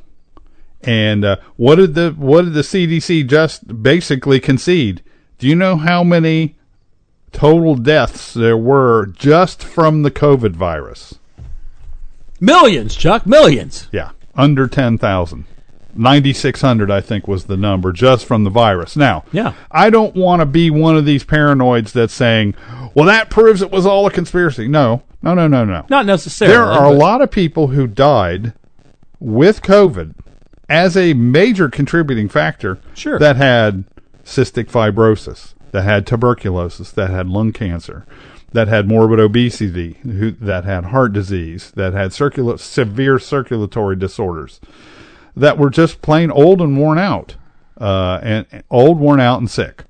B: and uh, what did the what did the C D C just basically concede? Do you know how many total deaths there were just from the COVID virus?
A: Millions, Chuck, millions.
B: Yeah, under ten thousand. ninety-six hundred, I think, was the number just from the virus. Now,
A: yeah.
B: I don't want to be one of these paranoids that's saying, well, that proves it was all a conspiracy. No, no, no, no, no.
A: Not necessarily.
B: There are but... a lot of people who died with COVID as a major contributing factor
A: sure.
B: that had cystic fibrosis, that had tuberculosis, that had lung cancer, that had morbid obesity, who, that had heart disease, that had circula- severe circulatory disorders, that were just plain old and worn out, uh, and, and old, worn out, and sick.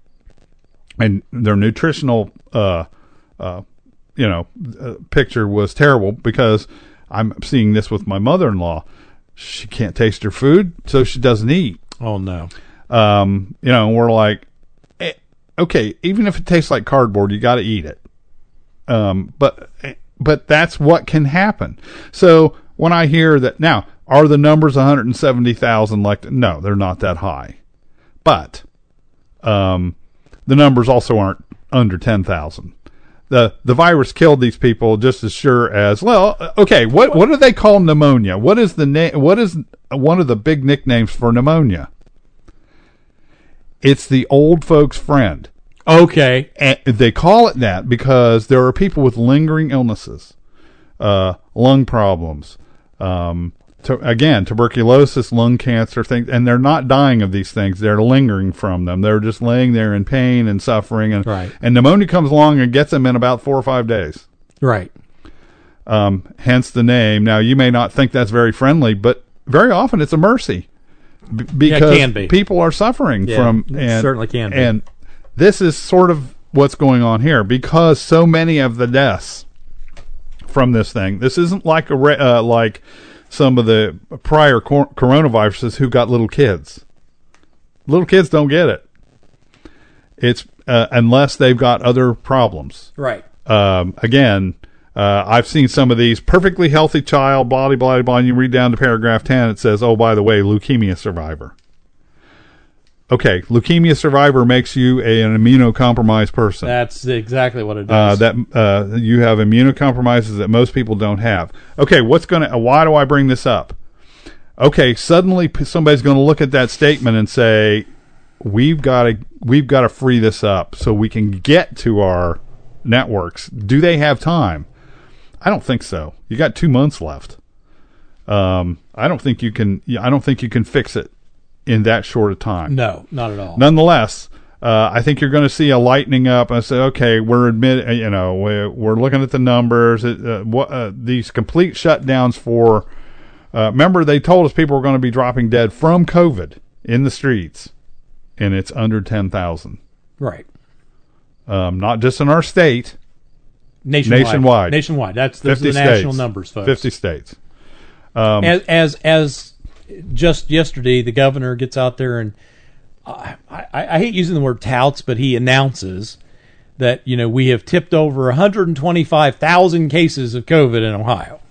B: And their nutritional, uh, uh, you know, uh, picture was terrible because I'm seeing this with my mother-in-law. She can't taste her food, so she doesn't eat.
A: Oh, no.
B: Um, you know, we're like, eh, okay, even if it tastes like cardboard, you got to eat it. Um, but, but that's what can happen. So when I hear that now, are the numbers one hundred seventy thousand like, no, they're not that high, but, um, the numbers also aren't under ten thousand. The, the virus killed these people just as sure as, well, okay, what, what do they call pneumonia? What is the name, what is one of the big nicknames for pneumonia? It's the old folks' friend.
A: Okay.
B: And they call it that because there are people with lingering illnesses, uh, lung problems, um, to, again, tuberculosis, lung cancer, things, and they're not dying of these things. They're lingering from them. They're just laying there in pain and suffering, and
A: right.
B: and pneumonia comes along and gets them in about four or five days.
A: Right.
B: Um, hence the name. Now, you may not think that's very friendly, but very often it's a mercy b- because
A: yeah, it can be.
B: People are suffering
A: yeah,
B: from.
A: It
B: and,
A: certainly can be.
B: And this is sort of what's going on here because so many of the deaths from this thing. This isn't like a re- uh, like some of the prior cor- coronaviruses who got little kids. Little kids don't get it. It's uh, unless they've got other problems.
A: Right.
B: Um, again, uh, I've seen some of these perfectly healthy child, blah, blah, blah, blah, and you read down to paragraph ten, it says, oh, by the way, leukemia survivor. Okay, leukemia survivor makes you a, an immunocompromised person.
A: That's exactly what it
B: Uh,
A: does.
B: that uh, you have immunocompromises that most people don't have. Okay, what's going to? Why do I bring this up? Okay, suddenly p- somebody's going to look at that statement and say, "We've got to, we've got to free this up so we can get to our networks." Do they have time? I don't think so. You got two months left. Um, I don't think you can. I don't think you can fix it in that short a time.
A: No, not at all.
B: Nonetheless, uh, I think you're going to see a lightening up. I say, okay, we're admit, you know, we're, we're looking at the numbers. It, uh, what uh, these complete shutdowns for? Uh, remember, they told us people were going to be dropping dead from COVID in the streets, and it's under ten thousand.
A: Right.
B: Um, not just in our state.
A: Nationwide.
B: Nationwide.
A: Nationwide. That's those are the
B: states.
A: national numbers, folks.
B: Fifty states. Um,
A: as as as just yesterday, the governor gets out there and I, I, I hate using the word touts, but he announces that, you know, we have tipped over one hundred twenty-five thousand cases of COVID in Ohio.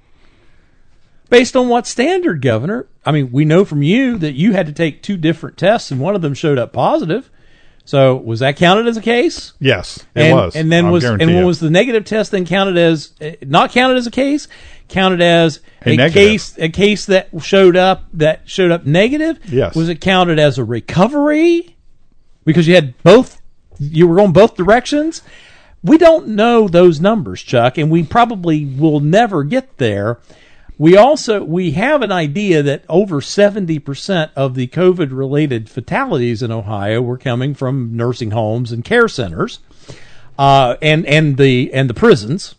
A: Based on what standard, Governor? I mean, we know from you that you had to take two different tests and one of them showed up positive. So was that counted as a case?
B: Yes, it
A: and,
B: was.
A: And then
B: I'll
A: was and
B: guarantee
A: when
B: it.
A: was the negative test then counted as uh, not counted as a case? Counted as
B: A
A: a,
B: negative.
A: case a case that showed up that showed up negative?
B: Yes.
A: Was it counted as a recovery? Because you had both you were going both directions? We don't know those numbers, Chuck, and we probably will never get there. We also we have an idea that over seventy percent of the COVID-related fatalities in Ohio were coming from nursing homes and care centers, uh, and and the and the prisons.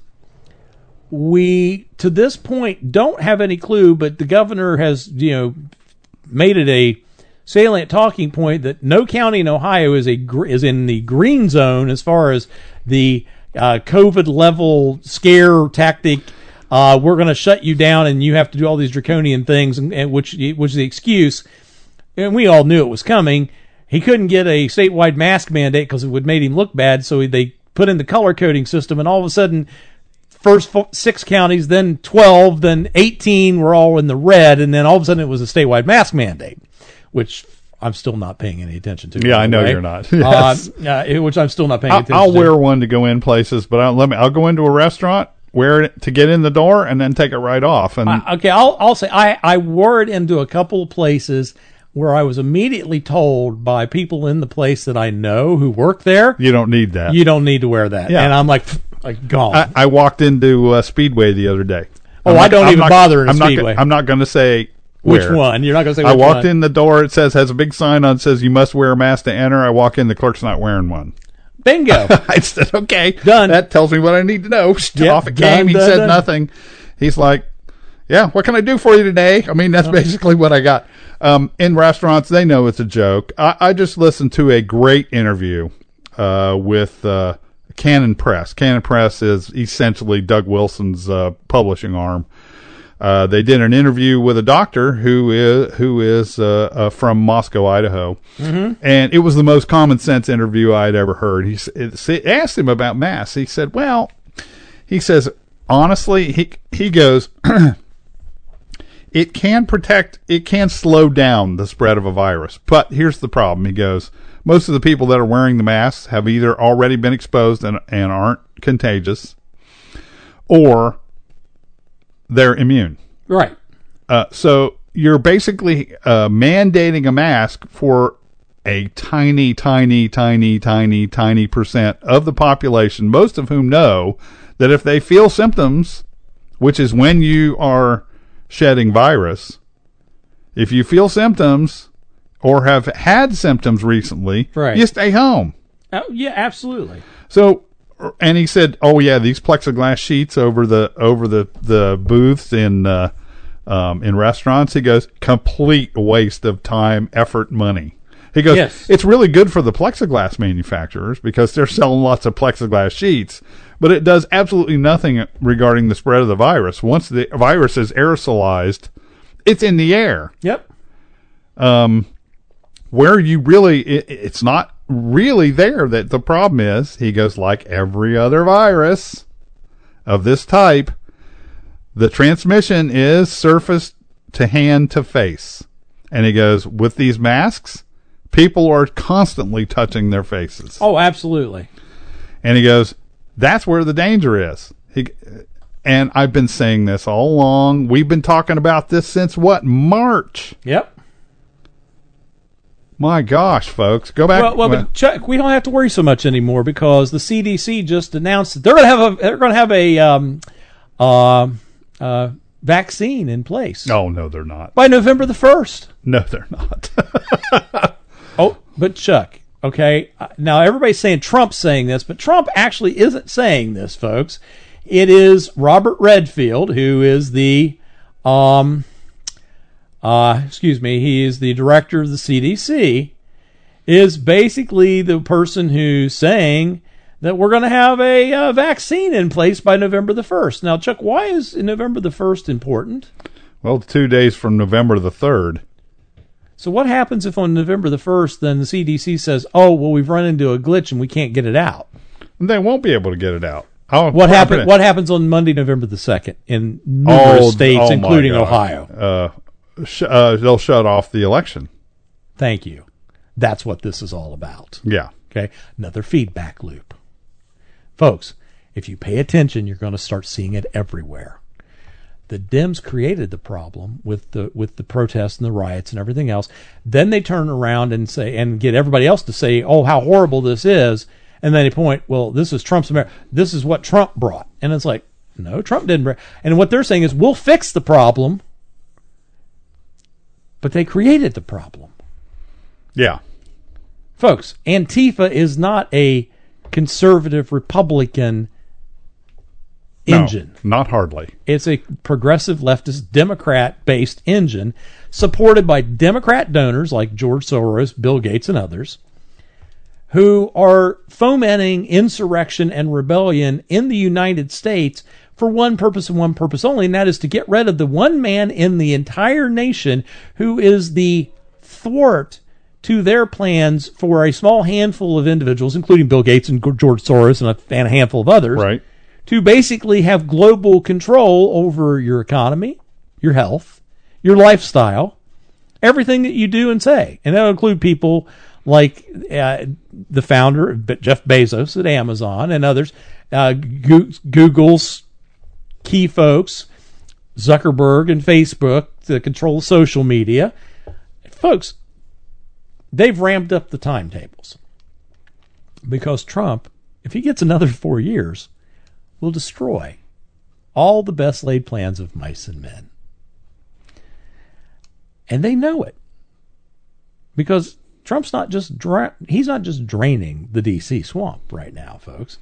A: We to this point don't have any clue, but the governor has you know made it a salient talking point that no county in Ohio is a gr- is in the green zone as far as the uh, COVID level scare tactic. Uh, we're going to shut you down, and you have to do all these draconian things, and, and which which is the excuse. And we all knew it was coming. He couldn't get a statewide mask mandate because it would made him look bad. So they put in the color coding system, and all of a sudden, first four, six counties, then twelve, then eighteen were all in the red, and then all of a sudden it was a statewide mask mandate, which I'm still not paying any attention to.
B: Yeah, I know
A: way.
B: you're not. Yes.
A: Uh, uh, which I'm still not paying
B: I'll,
A: attention
B: I'll
A: to.
B: wear one to go in places, but I'll, let me. I'll go into a restaurant, wear it to get in the door, and then take it right off. And
A: Uh, okay, I'll I'll say I, I wore it into a couple of places where I was immediately told by people in the place that I know who work there,
B: you don't need that.
A: you don't need to wear that.
B: Yeah.
A: And I'm like, like gone.
B: I, I walked into uh, Speedway the other day.
A: Oh,
B: I'm
A: I
B: not-
A: don't
B: I'm
A: even
B: not-
A: bother in a
B: I'm not
A: Speedway.
B: Gonna, I'm not going to say
A: which
B: where.
A: one? You're not going to say
B: I
A: which
B: walked
A: one.
B: in the door. It says has a big sign on says you must wear a mask to enter. I walk in. The clerk's not wearing one.
A: Bingo.
B: I said, okay,
A: Done.
B: That tells me what I need to know.
A: Yep,
B: Off it
A: done,
B: came. He
A: done,
B: said
A: done.
B: nothing. He's like, yeah, what can I do for you today? I mean, that's basically what I got. Um, in restaurants, they know it's a joke. I, I just listened to a great interview uh, with uh, Canon Press. Canon Press is essentially Doug Wilson's uh, publishing arm. Uh, they did an interview with a doctor who is who is uh, uh, from Moscow, Idaho, mm-hmm. and it was the most common sense interview I'd ever heard. He s- it, it asked him about masks. He said, "Well," he says, honestly, he he goes, "It can protect, it can slow down the spread of a virus, but here's the problem." He goes, "Most of the people that are wearing the masks have either already been exposed and and aren't contagious, or they're immune."
A: Right.
B: Uh, so you're basically uh, mandating a mask for a tiny, tiny, tiny, tiny, tiny percent of the population, most of whom know that if they feel symptoms, which is when you are shedding virus, if you feel symptoms or have had symptoms recently,
A: Right.
B: you stay home.
A: Oh, yeah, absolutely.
B: So, and he said, "Oh yeah, these plexiglass sheets over the over the the booths in uh, um, in restaurants." He goes, "Complete waste of time, effort, money." He goes,
A: Yes.
B: "It's really good for the plexiglass manufacturers because they're selling lots of plexiglass sheets, but it does absolutely nothing regarding the spread of the virus. Once the virus is aerosolized, it's in the air.
A: Yep.
B: Um, where you really, it, it's not." really there that the problem is," he goes, "like every other virus of this type, the transmission is surface to hand to face." And he goes, "With these masks, people are constantly touching their faces."
A: Oh, absolutely.
B: And he goes, "That's where the danger is." He, and I've been saying this all along. We've been talking about this since what? March.
A: Yep.
B: My gosh, folks, go back.
A: Well, well, but Chuck, we don't have to worry so much anymore because the C D C just announced that they're going to have a they're going to have a um, uh, uh, vaccine in place
B: oh no, they're not.
A: by November the first.
B: No, they're not.
A: Oh, but Chuck, okay. uh, Now everybody's saying Trump's saying this, but Trump actually isn't saying this, folks. It is Robert Redfield, who is the um. Uh, excuse me, he is the director of the C D C, is basically the person who's saying that we're going to have a uh, vaccine in place by November the first. Now, Chuck, why is November the first important?
B: Well, it's two days from November the third.
A: So what happens if on November the first, then the C D C says, oh, well, we've run into a glitch and we can't get it out?
B: They won't be able to get it out. I'll,
A: What
B: I'll
A: happen,
B: put it-
A: What happens on Monday, November the second in numerous
B: Oh,
A: states,
B: oh my
A: including
B: God.
A: Ohio?
B: Uh, sh- uh, they'll shut off the election.
A: Thank you. That's what this is all about.
B: Yeah.
A: Okay. Another feedback loop. Folks, if you pay attention, you're going to start seeing it everywhere. The Dems created the problem with the with the protests and the riots and everything else. Then they turn around and say and get everybody else to say, "Oh, how horrible this is," and then they point, "Well, this is Trump's America. This is what Trump brought." And it's like, no, Trump didn't bring. And what they're saying is, we'll fix the problem, but they created the problem.
B: Yeah,
A: folks, Antifa is not a conservative Republican engine.
B: No, not hardly.
A: It's a progressive leftist Democrat-based engine supported by Democrat donors like George Soros, Bill Gates, and others who are fomenting insurrection and rebellion in the United States for one purpose and one purpose only, and that is to get rid of the one man in the entire nation who is the thwart to their plans for a small handful of individuals, including Bill Gates and George Soros and a, and a handful of others,
B: Right.
A: to basically have global control over your economy, your health, your lifestyle, everything that you do and say. And that'll include people like uh, the founder, Jeff Bezos at Amazon, and others, uh, Google's key folks, Zuckerberg and Facebook, to control social media. Folks, they've ramped up the timetables because Trump, if he gets another four years, will destroy all the best laid plans of mice and men. And they know it. Because Trump's not just dra- he's not just draining the D C swamp right now, folks.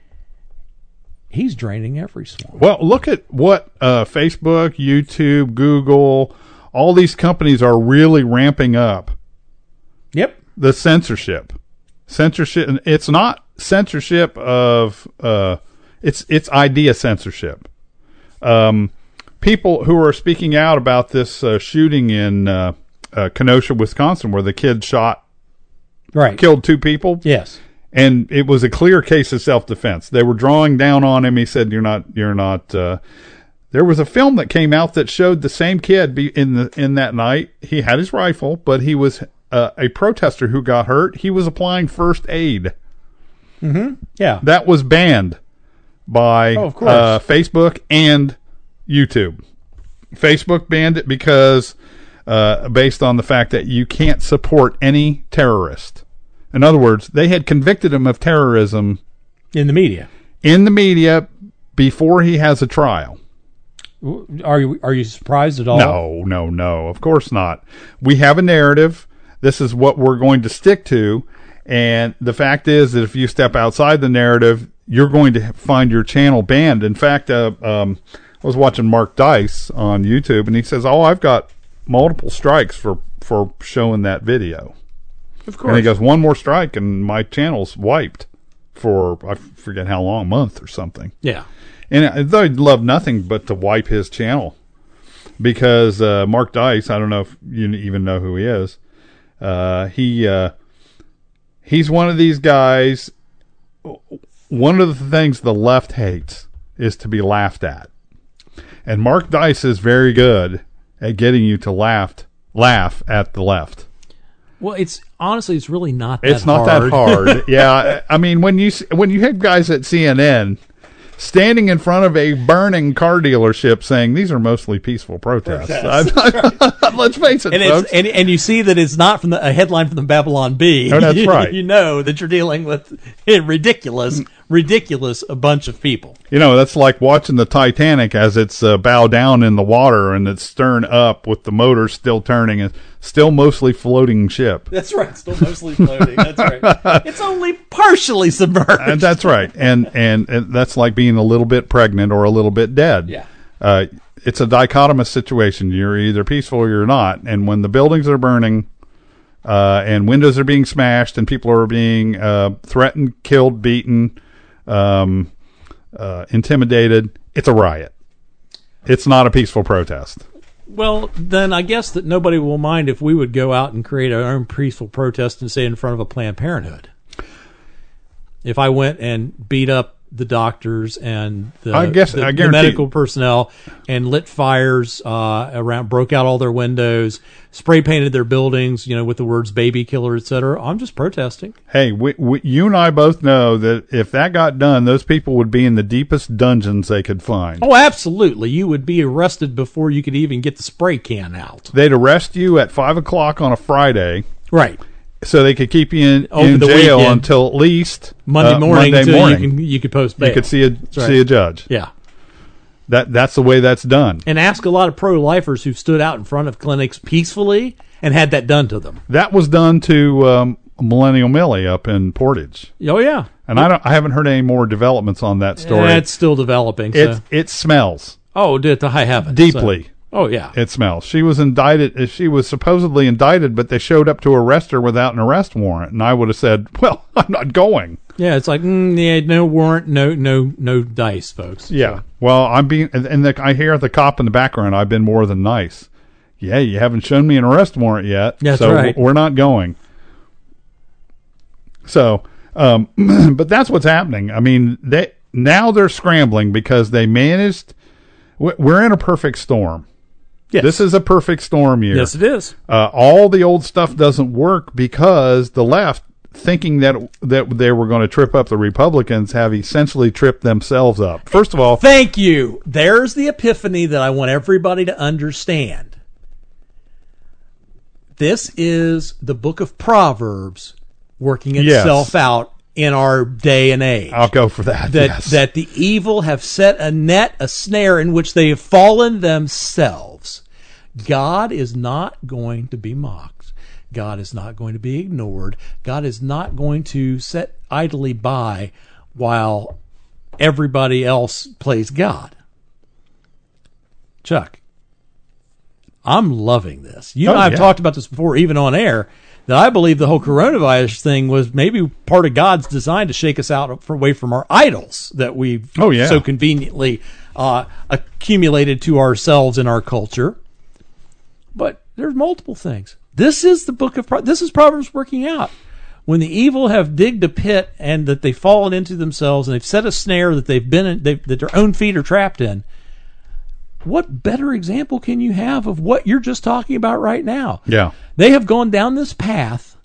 A: He's draining every swamp.
B: Well, look at what uh, Facebook, YouTube, Google, all these companies are really ramping up.
A: Yep.
B: The censorship. Censorship. It's not censorship of... Uh, It's it's idea censorship. Um, people who are speaking out about this uh, shooting in uh, uh, Kenosha, Wisconsin, where the kid shot,
A: right,
B: killed two people.
A: Yes,
B: and it was a clear case of self-defense. They were drawing down on him. He said, "You're not. You're not." Uh, there was a film that came out that showed the same kid be in the in that night. He had his rifle, but he was uh, a protester who got hurt. He was applying first aid.
A: Mm-hmm. Yeah,
B: that was banned by
A: oh, of course.
B: Uh, Facebook and YouTube. Facebook banned it because uh, based on the fact that you can't support any terrorist. In other words, they had convicted him of terrorism
A: in the media.
B: In the media before he has a trial.
A: Are you are you surprised at all?
B: No, no, no. Of course not. We have a narrative. This is what we're going to stick to. And the fact is that if you step outside the narrative, you're going to find your channel banned. In fact, uh, um, I was watching Mark Dice on YouTube, and he says, "Oh, I've got multiple strikes for, for showing that video."
A: Of course.
B: And he goes, "One more strike, and my channel's wiped for I forget how long, a month or something."
A: Yeah.
B: And they'd love nothing but to wipe his channel because uh, Mark Dice, I don't know if you even know who he is. Uh, he uh, he's one of these guys. One of the things the left hates is to be laughed at. And Mark Dice is very good at getting you to laugh, laugh at the left.
A: Well, it's honestly, it's really not that
B: It's not
A: hard.
B: that hard. Yeah. I mean, when you, when you have guys at C N N standing in front of a burning car dealership saying these are mostly peaceful protests.
A: protests.
B: Let's face it,
A: and,
B: folks.
A: it's, and, and you see that it's not from the, a headline from the Babylon Bee.
B: Oh, that's
A: you,
B: right.
A: You know that you're dealing with a ridiculous, ridiculous a bunch of people.
B: You know, that's like watching the Titanic as it's uh, bow down in the water and it's stern up with the motor still turning and still mostly floating ship.
A: That's right. Still mostly floating. That's right. It's only partially submerged.
B: And that's right. And, and and that's like being a little bit pregnant or a little bit dead.
A: Yeah.
B: Uh, it's a dichotomous situation. You're either peaceful or you're not. And when the buildings are burning uh, and windows are being smashed and people are being uh, threatened, killed, beaten, um, uh, intimidated, it's a riot. It's not a peaceful protest.
A: Well, then I guess that nobody will mind if we would go out and create our own peaceful protest and say in front of a Planned Parenthood. If I went and beat up the doctors and the,
B: I guess-
A: the,
B: I
A: the
B: guarantee-
A: medical personnel and lit fires uh, around, broke out all their windows, spray painted their buildings, you know, with the words "baby killer," et cetera. I'm just protesting.
B: Hey, we, we, you and I both know that if that got done, those people would be in the deepest dungeons they could find.
A: Oh, absolutely. You would be arrested before you could even get the spray can out.
B: They'd arrest you at five o'clock on a Friday,
A: Right.
B: so they could keep you in,
A: Over
B: in
A: the
B: jail
A: weekend.
B: until at least
A: Monday
B: uh,
A: morning
B: Monday
A: until
B: morning.
A: you can you could post bail.
B: You could see a
A: right.
B: see a judge.
A: Yeah.
B: That that's the way that's done.
A: And ask a lot of pro-lifers who've stood out in front of clinics peacefully and had that done to them.
B: That was done to um, Millennial Millie up in Portage,
A: Oh, yeah.
B: and I don't. I haven't heard any more developments on that story.
A: It's still developing. So.
B: It it smells
A: Oh, to to high heaven.
B: deeply.
A: So- oh, yeah.
B: It smells. She was indicted. She was supposedly indicted, but they showed up to arrest her without an arrest warrant, and I would have said, "Well, I'm not going."
A: Yeah, it's like, mm, yeah, no warrant, no no, no dice, folks.
B: Yeah. Well, I'm being, and and the, I hear the cop in the background. I've been more than nice. Yeah, you haven't shown me an arrest warrant yet.
A: That's
B: so
A: right.
B: we're not going. So, um, but that's what's happening. I mean, they now they're scrambling because they managed. we- We're in a perfect storm.
A: Yes.
B: This is a perfect storm year.
A: Yes, it is.
B: Uh, all the old stuff doesn't work because the left, thinking that that they were going to trip up the Republicans, have essentially tripped themselves up. First of all,
A: Thank you. There's the epiphany that I want everybody to understand. This is the book of Proverbs working itself
B: Yes.
A: out in our day and age.
B: I'll go for that.
A: that
B: yes.
A: that the evil have set a net, a snare in which they have fallen themselves. God is not going to be mocked. God is not going to be ignored. God is not going to sit idly by while everybody else plays God. Chuck, I'm loving this. You
B: Oh,
A: and I have
B: yeah.
A: talked about this before, even on air, that I believe the whole coronavirus thing was maybe part of God's design to shake us out for, away from our idols that we've
B: Oh, yeah.
A: so conveniently uh, accumulated to ourselves in our culture. But there's multiple things. This is the book of Pro- this is Proverbs working out. When the evil have digged a pit and that they've fallen into themselves and they've set a snare that they've been in, they've, that their own feet are trapped in. What better example can you have of what you're just talking about right now?
B: yeah.
A: They have gone down this path,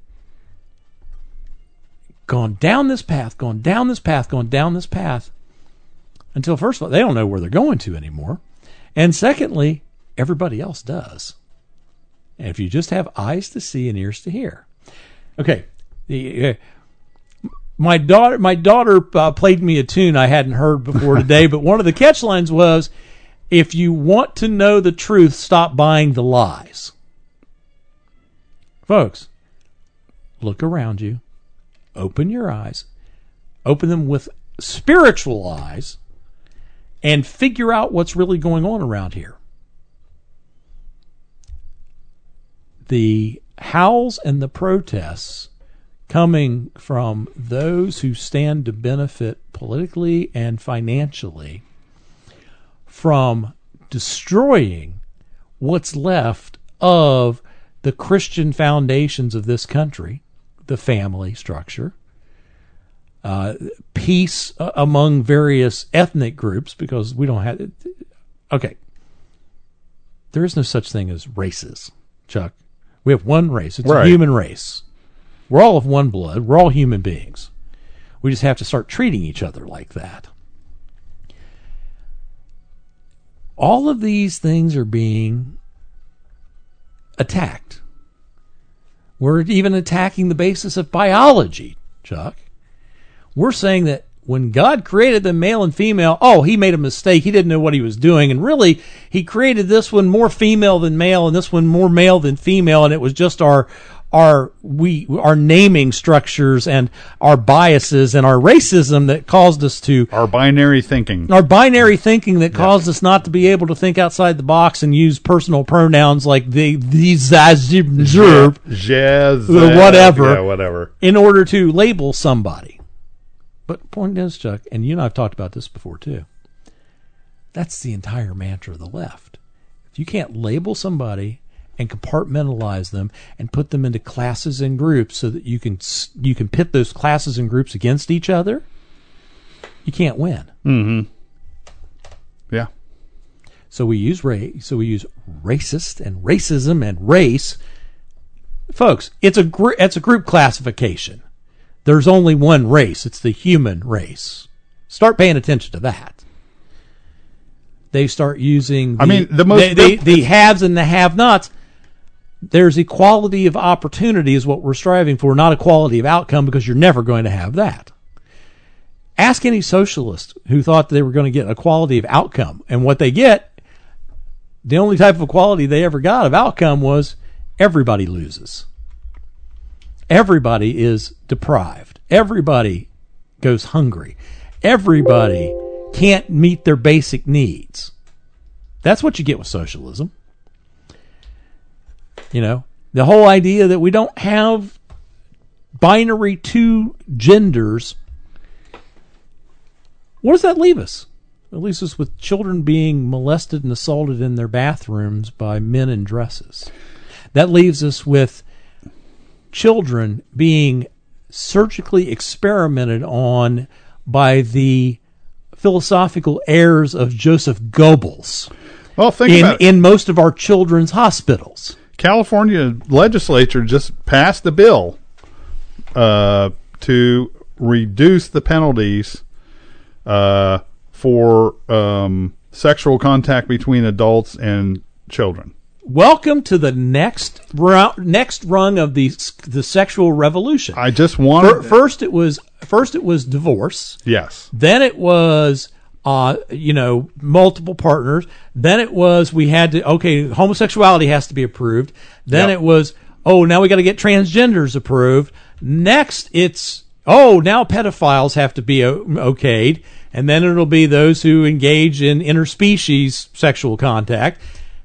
A: gone down this path, gone down this path, gone down this path, until first of all, they don't know where they're going to anymore. And secondly, everybody else does. And if you just have eyes to see and ears to hear. Okay. The, uh, my daughter, my daughter uh, played me a tune I hadn't heard before today, but one of the catchlines was, if you want to know the truth, stop buying the lies. Folks, look around you. Open your eyes. Open them with spiritual eyes and figure out what's really going on around here. The howls and the protests coming from those who stand to benefit politically and financially from destroying what's left of the Christian foundations of this country, the family structure, uh, peace uh, among various ethnic groups, because we don't have... Okay. There is no such thing as races, Chuck. We have one race. It's
B: Right.
A: a human race. We're all of one blood. We're all human beings. We just have to start treating each other like that. All of these things are being attacked. We're even attacking the basis of biology, Chuck. We're saying that when God created them male and female, oh, he made a mistake. He didn't know what he was doing. And really, he created this one more female than male and this one more male than female. And it was just our our we our naming structures and our biases and our racism that caused us to
B: Our binary thinking.
A: our binary thinking that caused us not to be able to think outside the box and use personal pronouns like the these zerb
B: Jazz.
A: Or whatever.
B: Yeah, whatever.
A: in order to label somebody. But the point is, Chuck, and you and I have talked about this before too, that's the entire mantra of the left. If you can't label somebody and compartmentalize them and put them into classes and groups so that you can you can pit those classes and groups against each other, you can't win.
B: Mm-hmm. Yeah.
A: So we use race. So we use racist and racism and race, folks. It's a gr- it's a group classification. There's only one race. It's the human race. Start paying attention to that. They start using. The,
B: I mean, the most
A: the, the, the haves and the have-nots. There's equality of opportunity is what we're striving for, not equality of outcome, because you're never going to have that. Ask any socialist who thought they were going to get equality of outcome, and what they get. The only type of equality they ever got of outcome was everybody loses. Everybody is deprived. Everybody goes hungry. Everybody can't meet their basic needs. That's what you get with socialism. You know, the whole idea that we don't have binary two genders, what does that leave us? It leaves us with children being molested and assaulted in their bathrooms by men in dresses. That leaves us with children being surgically experimented on by the philosophical heirs of Joseph Goebbels
B: Well, think
A: in,
B: about it.
A: in most of our children's hospitals.
B: California legislature just passed a bill uh, to reduce the penalties uh, for um, sexual contact between adults and children.
A: Welcome to the next rung, next rung of the the sexual revolution.
B: I just wanted...
A: Fir- First, it was first it was divorce.
B: Yes.
A: Then it was, uh, you know, multiple partners. Then it was we had to okay, homosexuality has to be approved. Then
B: Yep.
A: it was oh, now we got to get transgenders approved. Next, it's oh, now pedophiles have to be o- okayed, and then it'll be those who engage in interspecies sexual contact.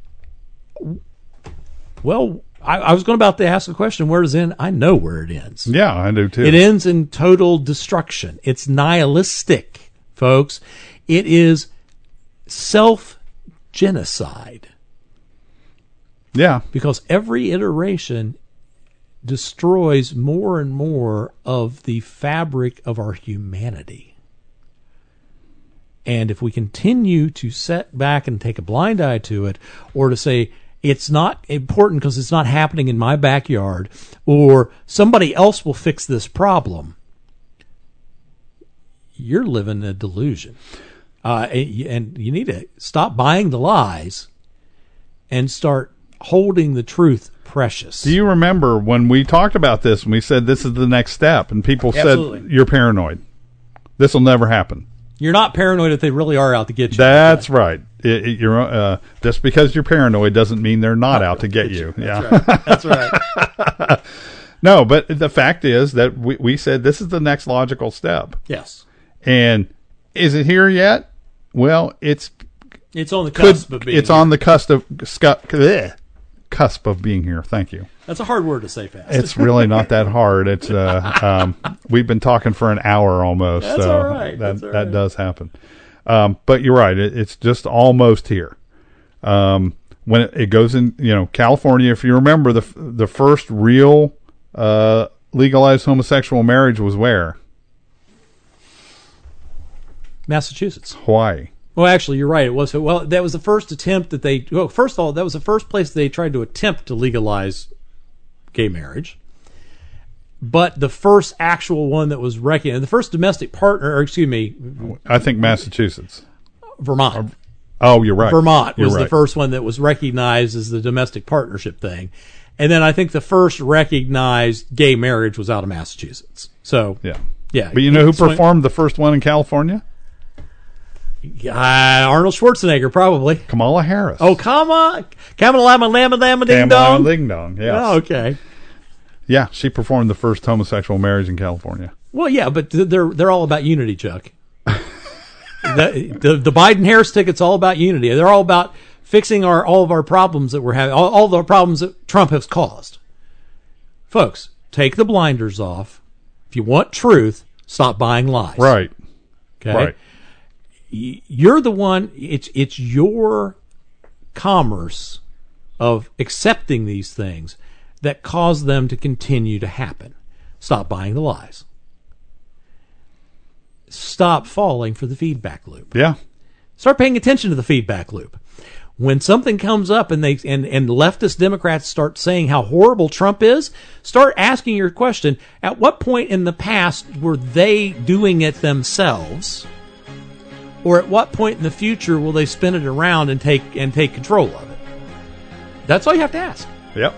A: Well, I, I was going about to ask the question, where does it end? I know where it ends.
B: Yeah, I do too.
A: It ends in total destruction. It's nihilistic, folks. It is self-genocide.
B: Yeah.
A: Because every iteration destroys more and more of the fabric of our humanity. And if we continue to set back and take a blind eye to it, or to say, it's not important because it's not happening in my backyard, or somebody else will fix this problem, you're living a delusion. Uh, and you need to stop buying the lies and start holding the truth precious.
B: Do you remember when we talked about this and we said this is the next step, and people
A: Absolutely.
B: said you're paranoid? This will never happen.
A: You're not paranoid if they really are out to get you.
B: That's right. It, it, you're uh, just because you're paranoid doesn't mean they're not out to get you. Yeah,
A: That's right. That's right.
B: No, but the fact is that we, we said this is the next logical step.
A: Yes.
B: And is it here yet? Well, it's
A: It's on the
B: could,
A: cusp of being
B: it's
A: here.
B: on the cusp of scu- bleh, cusp of being here. Thank you.
A: That's a hard word to say fast.
B: It's really not that hard. It's uh, um, we've been talking for an hour almost.
A: That's
B: so
A: all right.
B: That
A: That's all
B: that
A: right.
B: does happen. Um, but you're right. It, it's just almost here. Um, when it, it goes in, you know, California. If you remember, the the first real uh, legalized homosexual marriage was where?
A: Massachusetts.
B: Hawaii.
A: Well, actually, you're right. It was well. That was the first attempt that they. Well, first of all, that was the first place they tried to attempt to legalize gay marriage. But the first actual one that was recognized, the first domestic partner, or excuse me,
B: I think Massachusetts.
A: Vermont.
B: Oh, you're right.
A: Vermont
B: You're
A: was the
B: right.
A: first one that was recognized as the domestic partnership thing. And then I think the first recognized gay marriage was out of Massachusetts. So,
B: Yeah.
A: yeah.
B: But you know who
A: Swing-
B: performed the first one in California?
A: Uh, Arnold Schwarzenegger, probably.
B: Kamala Harris.
A: Oh, come on. Kamala Lama Lama Lama Ding
B: Kamala
A: Dong.
B: Ding Dong. Yes.
A: Oh, okay.
B: Yeah, she performed the first homosexual marriage in California.
A: Well, yeah, but th- they're they're all about unity, Chuck. the, the the Biden Harris ticket's all about unity. They're all about fixing our all of our problems that we're having, all, all the problems that Trump has caused. Folks, take the blinders off. If you want truth, stop buying lies.
B: Right.
A: Okay.
B: Right.
A: Y- You're the one. It's it's your commerce of accepting these things that cause them to continue to happen. Stop buying the lies. stop falling for the feedback loop.
B: Yeah.
A: Start paying attention to the feedback loop. When something comes up and they and, and leftist Democrats start saying how horrible Trump is, start asking your question, at what point in the past were they doing it themselves? Or at what point in the future will they spin it around and take and take control of it? That's all you have to ask.
B: Yep.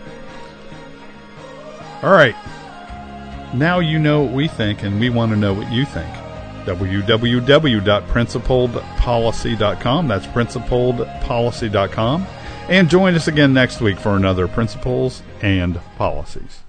B: All right. Now you know what we think, and we want to know what you think. w w w dot principled policy dot com. That's principled policy dot com. And join us again next week for another Principles and Policies.